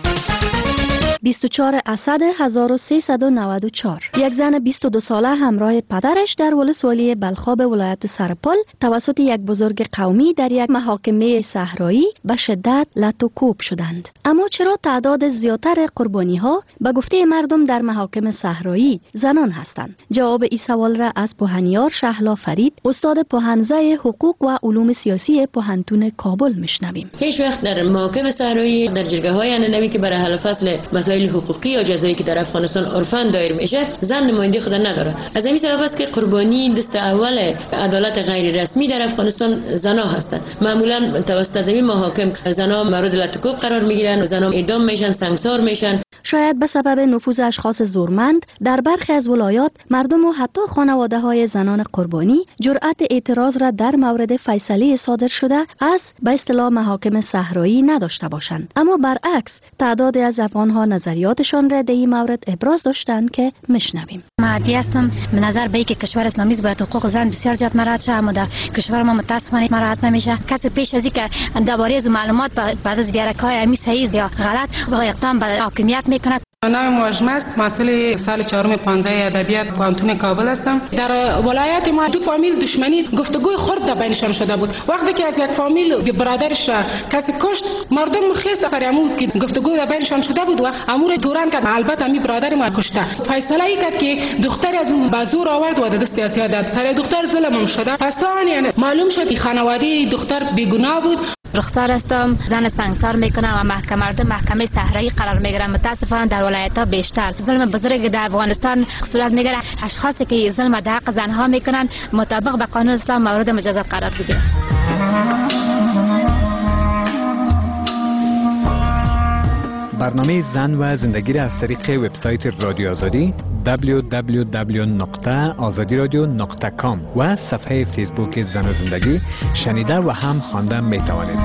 بیست و چهار اسد هزار و سیصد و نود و چهار یک زن بیست و دو ساله همراه پدرش در ولسوالی بلخاب ولایت سرپل توسط یک بزرگ قومی در یک محاکمه صحرایی به شدت لط و کوب شدند. اما چرا تعداد زیادتر قربانی ها به گفته مردم در محاکم صحرایی زنان هستند؟ جواب این سوال را از پوهنیار شهلا فرید، استاد پوهنزه حقوق و علوم سیاسی پوهنتون کابل میشنویم. هیچ وقت در محاکم صحرایی در جرگه های عنعنوی که برای حل فصل مسائل حقوقی یا جزایی که در افغانستان عرفاً دایر میشه زن نماینده خود نداره. از همین سبب است که قربانی دست اول عدالت غیر رسمی در افغانستان زنا هستند. معمولا توسط زمین محاکم زنا مورد لطکوب قرار میگیرن و زنا اعدام میشن، سنگسار میشن. شاید به سبب نفوذ اشخاص زورمند در برخی از ولایات مردم و حتی خانواده های زنان قربانی جرأت اعتراض را در مورد فیصله صادر شده از به اصطلاح محاکم صحرایی نداشته باشند. اما برعکس تعدادی از افغان‌ها نظریاتشان را در این مورد ابراز داشتند که میشنویم. مهدی هستم. به نظر به که کشور اسلامی باید حقوق زن بسیار زیاد مراعات شه، اما در کشور ما متاسفانه مراعات نمیشه. کسی پیش از اینکه درباره از معلومات بعد از بیارکای امی صحیح یا غلط و اقدام به حاکمیت میکند. نام مواجم است. مسئله سال چهارم پانزده ادبیات پوهنتون کابل هستم. در ولایت ما دو فامیل دشمنی گفتگوی خرد در بینشان شده بود. وقتی که از یک فامیل برادرش کسی کشت، مردم خیست سر امور که گفتگو در بینشان شده بود و امور دوران کرد. البته می برادر ما کشته. فیصله ای کرد که دختر از اون به زور آورد و دست سیاسی داد. سر دختر ظلم شده. پسان یعنی معلوم شد خانواده دختر بیگناه بود. رخسار هستم. زن سنگسار میکنن و محکمه مردم محکمه صحرایی قرار میگیرن. متاسفانه در ولایت ها بیشتر ظلم بزرگ در افغانستان صورت میگیره. اشخاصی که ظلم در حق زنها میکنن مطابق به قانون اسلام مورد مجازات قرار بگیرن. برنامه زن و زندگی را از طریق وبسایت رادیو آزادی دبلیو دبلیو دبلیو نقطه آزادی رادیو نقطه کام و صفحه فیسبوک زن و زندگی شنیده و هم خوانده می توانید.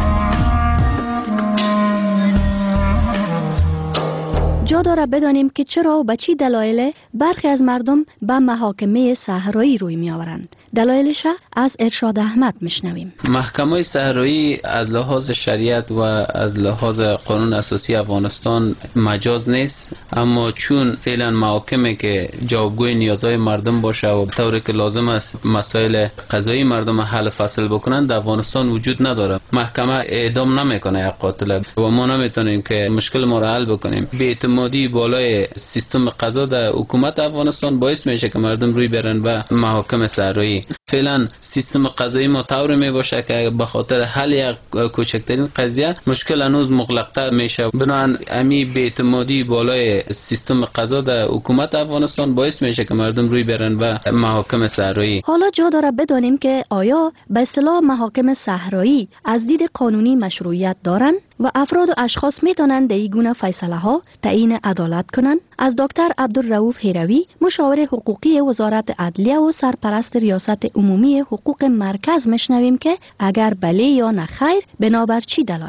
جا داره بدانیم که چرا و به چی دلایل برخی از مردم به محاکمه صحرایی روی می آورند. دلایلش از ارشاد احمد میشنویم. محکمه صحرایی از لحاظ شریعت و از لحاظ قانون اساسی افغانستان مجاز نیست، اما چون فعلا محاکمه که جوابگوی نیازهای مردم باشه و طوری که لازم است مسائل قضایی مردم حل فصل بکنن در افغانستان وجود نداره. محکمه اعدام نمیکنه یک قاتل و ما نمیتونیم که مشکل ما را حل بکنیم. بی‌اعتمادی بالای سیستم قضا در حکومت افغانستان باعث میشه که مردم روی برن به محاکم صحرایی. فعلا سیستم قضایی ما طور می باشه که به خاطر حل یک کوچکترین قضیه مشکل هنوز مغلق‌تر میشه. بنابراین امی بی‌اعتمادی بالای سیستم قضا در حکومت افغانستان باعث میشه که مردم روی برن به محاکم صحرایی. حالا جا داره بدانیم که آیا به اصطلاح محاکم صحرایی از دید قانونی مشروعیت دارند و افراد و اشخاص میتونند در این گونه فیصله ها تعیین عدالت کنند؟ از دکتر عبدالرؤوف هیروی، مشاور حقوقی وزارت عدلیه و سرپرست ریاست عمومی حقوق مرکز میشنویم که اگر بله یا نه خیر بنابر چی دلایله؟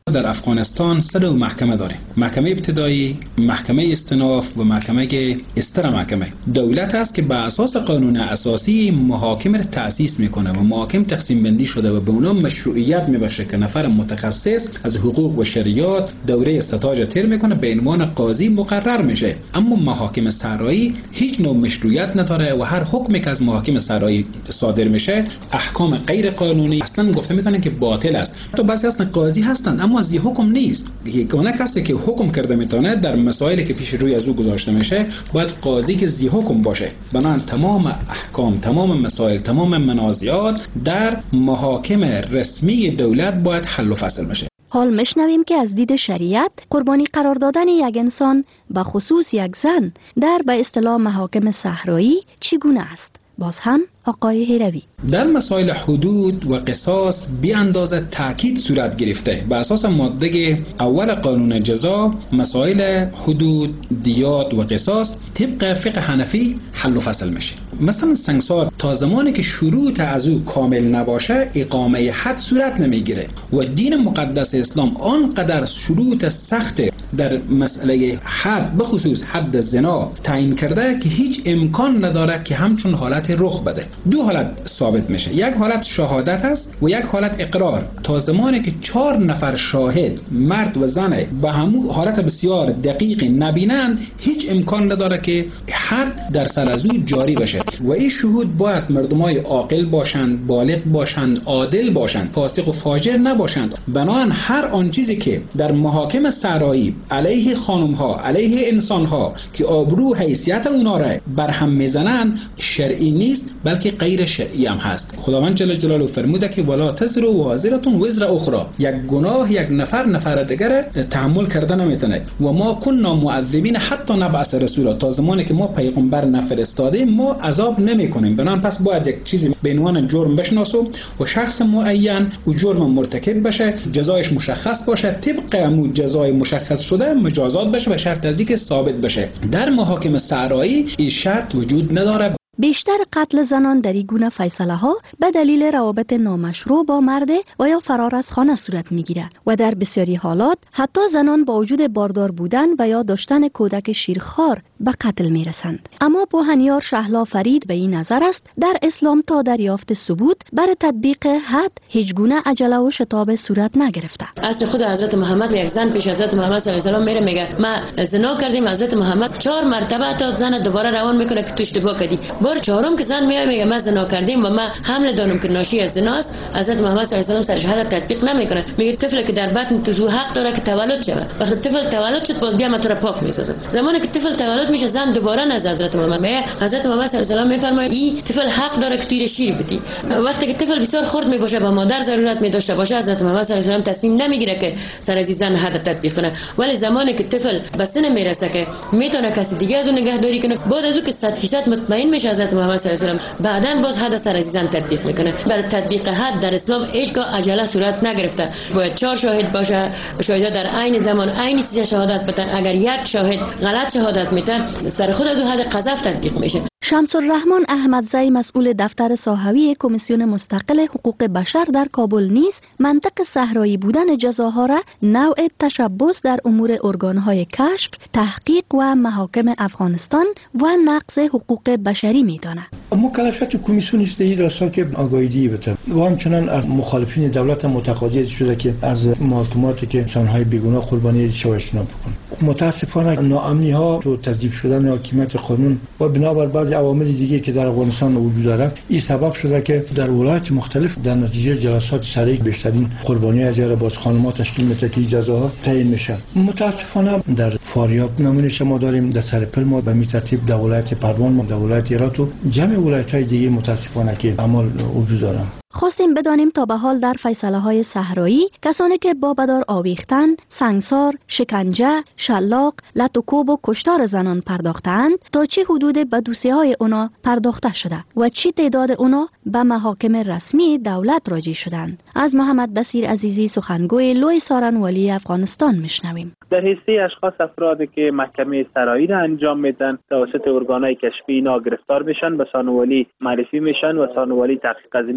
در افغانستان سه نوع محکمه داریم: محکمه ابتدایی، محکمه استئناف و محکمه استر محکمه. دولت است که بر اساس قانون اساسی محاکم را تأسیس میکنه و محاکم تقسیم بندی شده و به اونها مشروعیت میبخشه که نفر متخصص از حقوق و شریعت دوره استاج تیر میکنه به عنوان قاضی مقرر میشه. اما محاکم صحرایی هیچ نوع مشروعیت نداره و هر حکمی که از محاکم صحرایی صادر میشه احکام غیر قانونی اصلا گفته میتونن که باطل است. تو بعضی اصلا قاضی هستن اما از حکم نیست. یگانه کسی که حکم کرده میتونه در مسائلی که پیش روی از او گذاشته میشه باید قاضی که ذی حکم باشه. بنابراین تمام احکام، تمام مسائل، تمام منازعات در محاکم رسمی دولت باید حل و فصل بشه. حال میشنویم که از دید شریعت قربانی قرار دادن یک انسان به خصوص یک زن در به اصطلاح محاکم صحرایی چگونه است؟ باز هم آقای هیروی در مسائل حدود و قصاص بی اندازه تاکید صورت گرفته. به اساس ماده اول قانون جزا مسائل حدود، دیات و قصاص طبق فقه حنفی حل و فصل میشه. مثلا سنگسار تا زمانی که شروط از او کامل نباشه اقامه حد صورت نمیگیره و دین مقدس اسلام آنقدر شروط سخت در مسئله حد به خصوص حد زنا تعیین کرده که هیچ امکان نداره که همچون حالت رخ بده. دو حالت ثابت میشه: یک حالت شهادت است و یک حالت اقرار. تا زمانی که چهار نفر شاهد مرد و زن به همون حالت بسیار دقیق نبینند هیچ امکان نداره که حد در سر از او جاری بشه و این شهود باید مردمای عاقل باشند، بالغ باشند، عادل باشند، فاسق و فاجر نباشند. بنابراین هر آن چیزی که در محاکم صحرایی علیه خانم ها، علیه انسان ها که آبرو حیثیت اونا را برهم میزنند شرعی نیست بلکه غیر شرعی هم هست. خداوند جل جلاله فرموده که ولا تزر وازره وزر اخرى، یک گناه یک نفر نفر دیگر تحمل کردن نمیتونه. و ما كنا معذبین حتی نبعث رسولا، تا زمانی که ما پیغمبر نفرستاده ما عذاب نمیکنیم. بنابراین پس باید یک چیزی به عنوان جرم بشناسیم و شخص معین او جرم مرتکب بشه، جزایش مشخص باشه، طبق همون جزای مشخص شده مجازات بشه و شرط از اینکه ثابت بشه. در محاکم صحرایی این شرط وجود نداره. بیشتر قتل زنان در این گونه فیصله ها به دلیل روابط نامشروع با مرد و یا فرار از خانه صورت می گیرد و در بسیاری حالات حتی زنان با وجود باردار بودن و یا داشتن کودک شیرخوار به قتل می رسند. اما بوهنیار شهلا فرید به این نظر است در اسلام تا دریافت ثبوت بر تطبیق حد هیچ گونه عجله و شتاب صورت نگرفته. اصل خود حضرت محمد یک زن پیش حضرت محمد صلی الله علیه و آله میره میگه ما زنا کردیم، حضرت محمد چهار مرتبه تا زن دوباره روان میکنه که تو اشتباه کردی. بار چهارم که زن میاد میگه ما زنا کردیم و ما حمل دارم که ناشی از زناست، حضرت محمد صلی الله علیه و آله سر شهادت تطبیق نمیکنه. میگه طفلی که در بطن تو حق داره که تولد شه. وقتی طفل تولد شد باز بیا ما تو را پاک میسازم. زمانی که طفل تولد میشه زن دوباره نزد حضرت محمد میگه حضرت محمد صلی الله علیه و آله میفرماید این طفل حق داره که توی شیر بدی. وقتی که طفل بسیار خرد میباشه با مادر ضرورت میداشته باشه حضرت محمد صلی الله علیه و آله تصمیم نمیگیره که سر از زن حد تطبیق کنه. ولی زمانی که طفل به سن میرسه که میتونه کسی دیگه از اون نگهداری کنه بعد از اون که صد درصد مطمئن میشه حضرت محمد صلی الله علیه و آله بعدن باز حد سر عزیزان تطبیق میکنه. برای تطبیق حد در اسلام هیچگاه عجله صورت نگرفته. باید چهار شاهد باشه، شاهدا در عین زمان عین چیز شهادت بدن. اگر یک شاهد غلط شهادت میده سر خود از حد قذف تطبیق میشه. شمس الرحمن احمدزی مسئول دفتر ساحوی کمیسیون مستقل حقوق بشر در کابل نیز منطق صحرایی بودن جزاها را نوع تشبث در امور ارگانهای کشف، تحقیق و محاکم افغانستان و نقض حقوق بشری می‌داند. مکلفیت کمیسیون است این راستا که آگاهی بده و همچنان از مخالفین دولت متقاضی شده که از محاکماتی که انسان‌های بیگناه قربانی شوشنا بکنن. متاسفانه ناامنی ها و تضعیف شدن حاکمیت قانون و بنابر بعضی عوامل دیگه که در افغانستان وجود داره این سبب شده که در ولایات مختلف در نتیجه جلسات شرعی بیشترین قربانی از جای باز خانم‌ها تشکیل میده که جزاها تعیین میشه. متاسفانه در فاریاب نمونهش ما داریم، در سرپل ما به می ترتیب در ولایت پروان ما در ولایت هرات و جمع ولایت‌های دیگه متاسفانه که عمل وجود داره. خواستیم بدانیم تا به حال در فیصله های صحرایی کسانی که با بدار آویختن، سنگسار، شکنجه، شلاق، لط و کوب و کشتار زنان پرداختند تا چه حدود به دوسیه های اونا پرداخته شده و چه تعداد اونا به محاکم رسمی دولت راجع شدند. از محمد بصیر عزیزی سخنگوی لوی سارنوالی افغانستان میشنویم. در حیث اشخاص افرادی که محکمه صحرایی را انجام میدن توسط ارگانهای کشفی اینا گرفتار میشن، به سانوالی معرفی میشن و سانوالی تحقیق از اینا تکمیل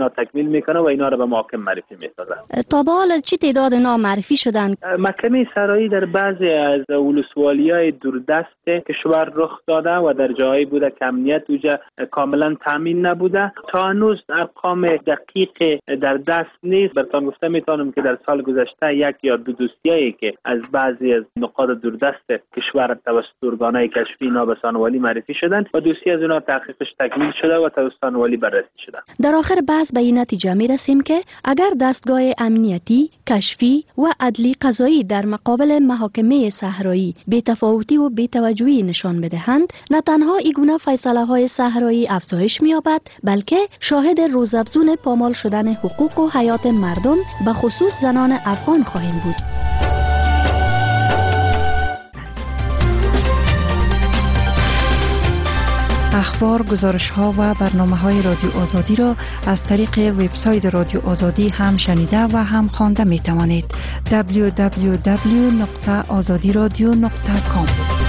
تحویل میکنه و اینا رو به محاکم معرفی میسازه. تا به حال چه تعداد اینا معرفی شدن؟ محکمه سرایی در بعضی از ولسوالی‌های دوردست کشور رخ داده و در جایی بوده که امنیت اوجا کاملا تامین نبوده. تا هنوز ارقام دقیق در دست نیست. براتون گفته میتونم که در سال گذشته یک یا دو دوسیه‌ای که از بعضی از نقاط دوردست کشور توسط ارگان‌های کشفی نابسانوالی معرفی شدند و دوسیه از اونها تحقیقش تکمیل شده و توسط سانوالی بررسی شده. در آخر بحث به این نتیجه می رسیم که اگر دستگاه امنیتی، کشفی و عدلی قضایی در مقابل محاکمه صحرایی بی‌تفاوتی و بی‌توجهی نشان بدهند، نه تنها این گونه فیصله های صحرایی افزایش می‌یابد، بلکه شاهد روزافزون پامال شدن حقوق و حیات مردم به خصوص زنان افغان خواهیم بود. اخبار، گزارش‌ها و برنامه‌های رادیو آزادی را از طریق وبسایت رادیو آزادی هم شنیده و هم خوانده می‌توانید. دبلیو دبلیو دبلیو دات آزادی رادیو دات کام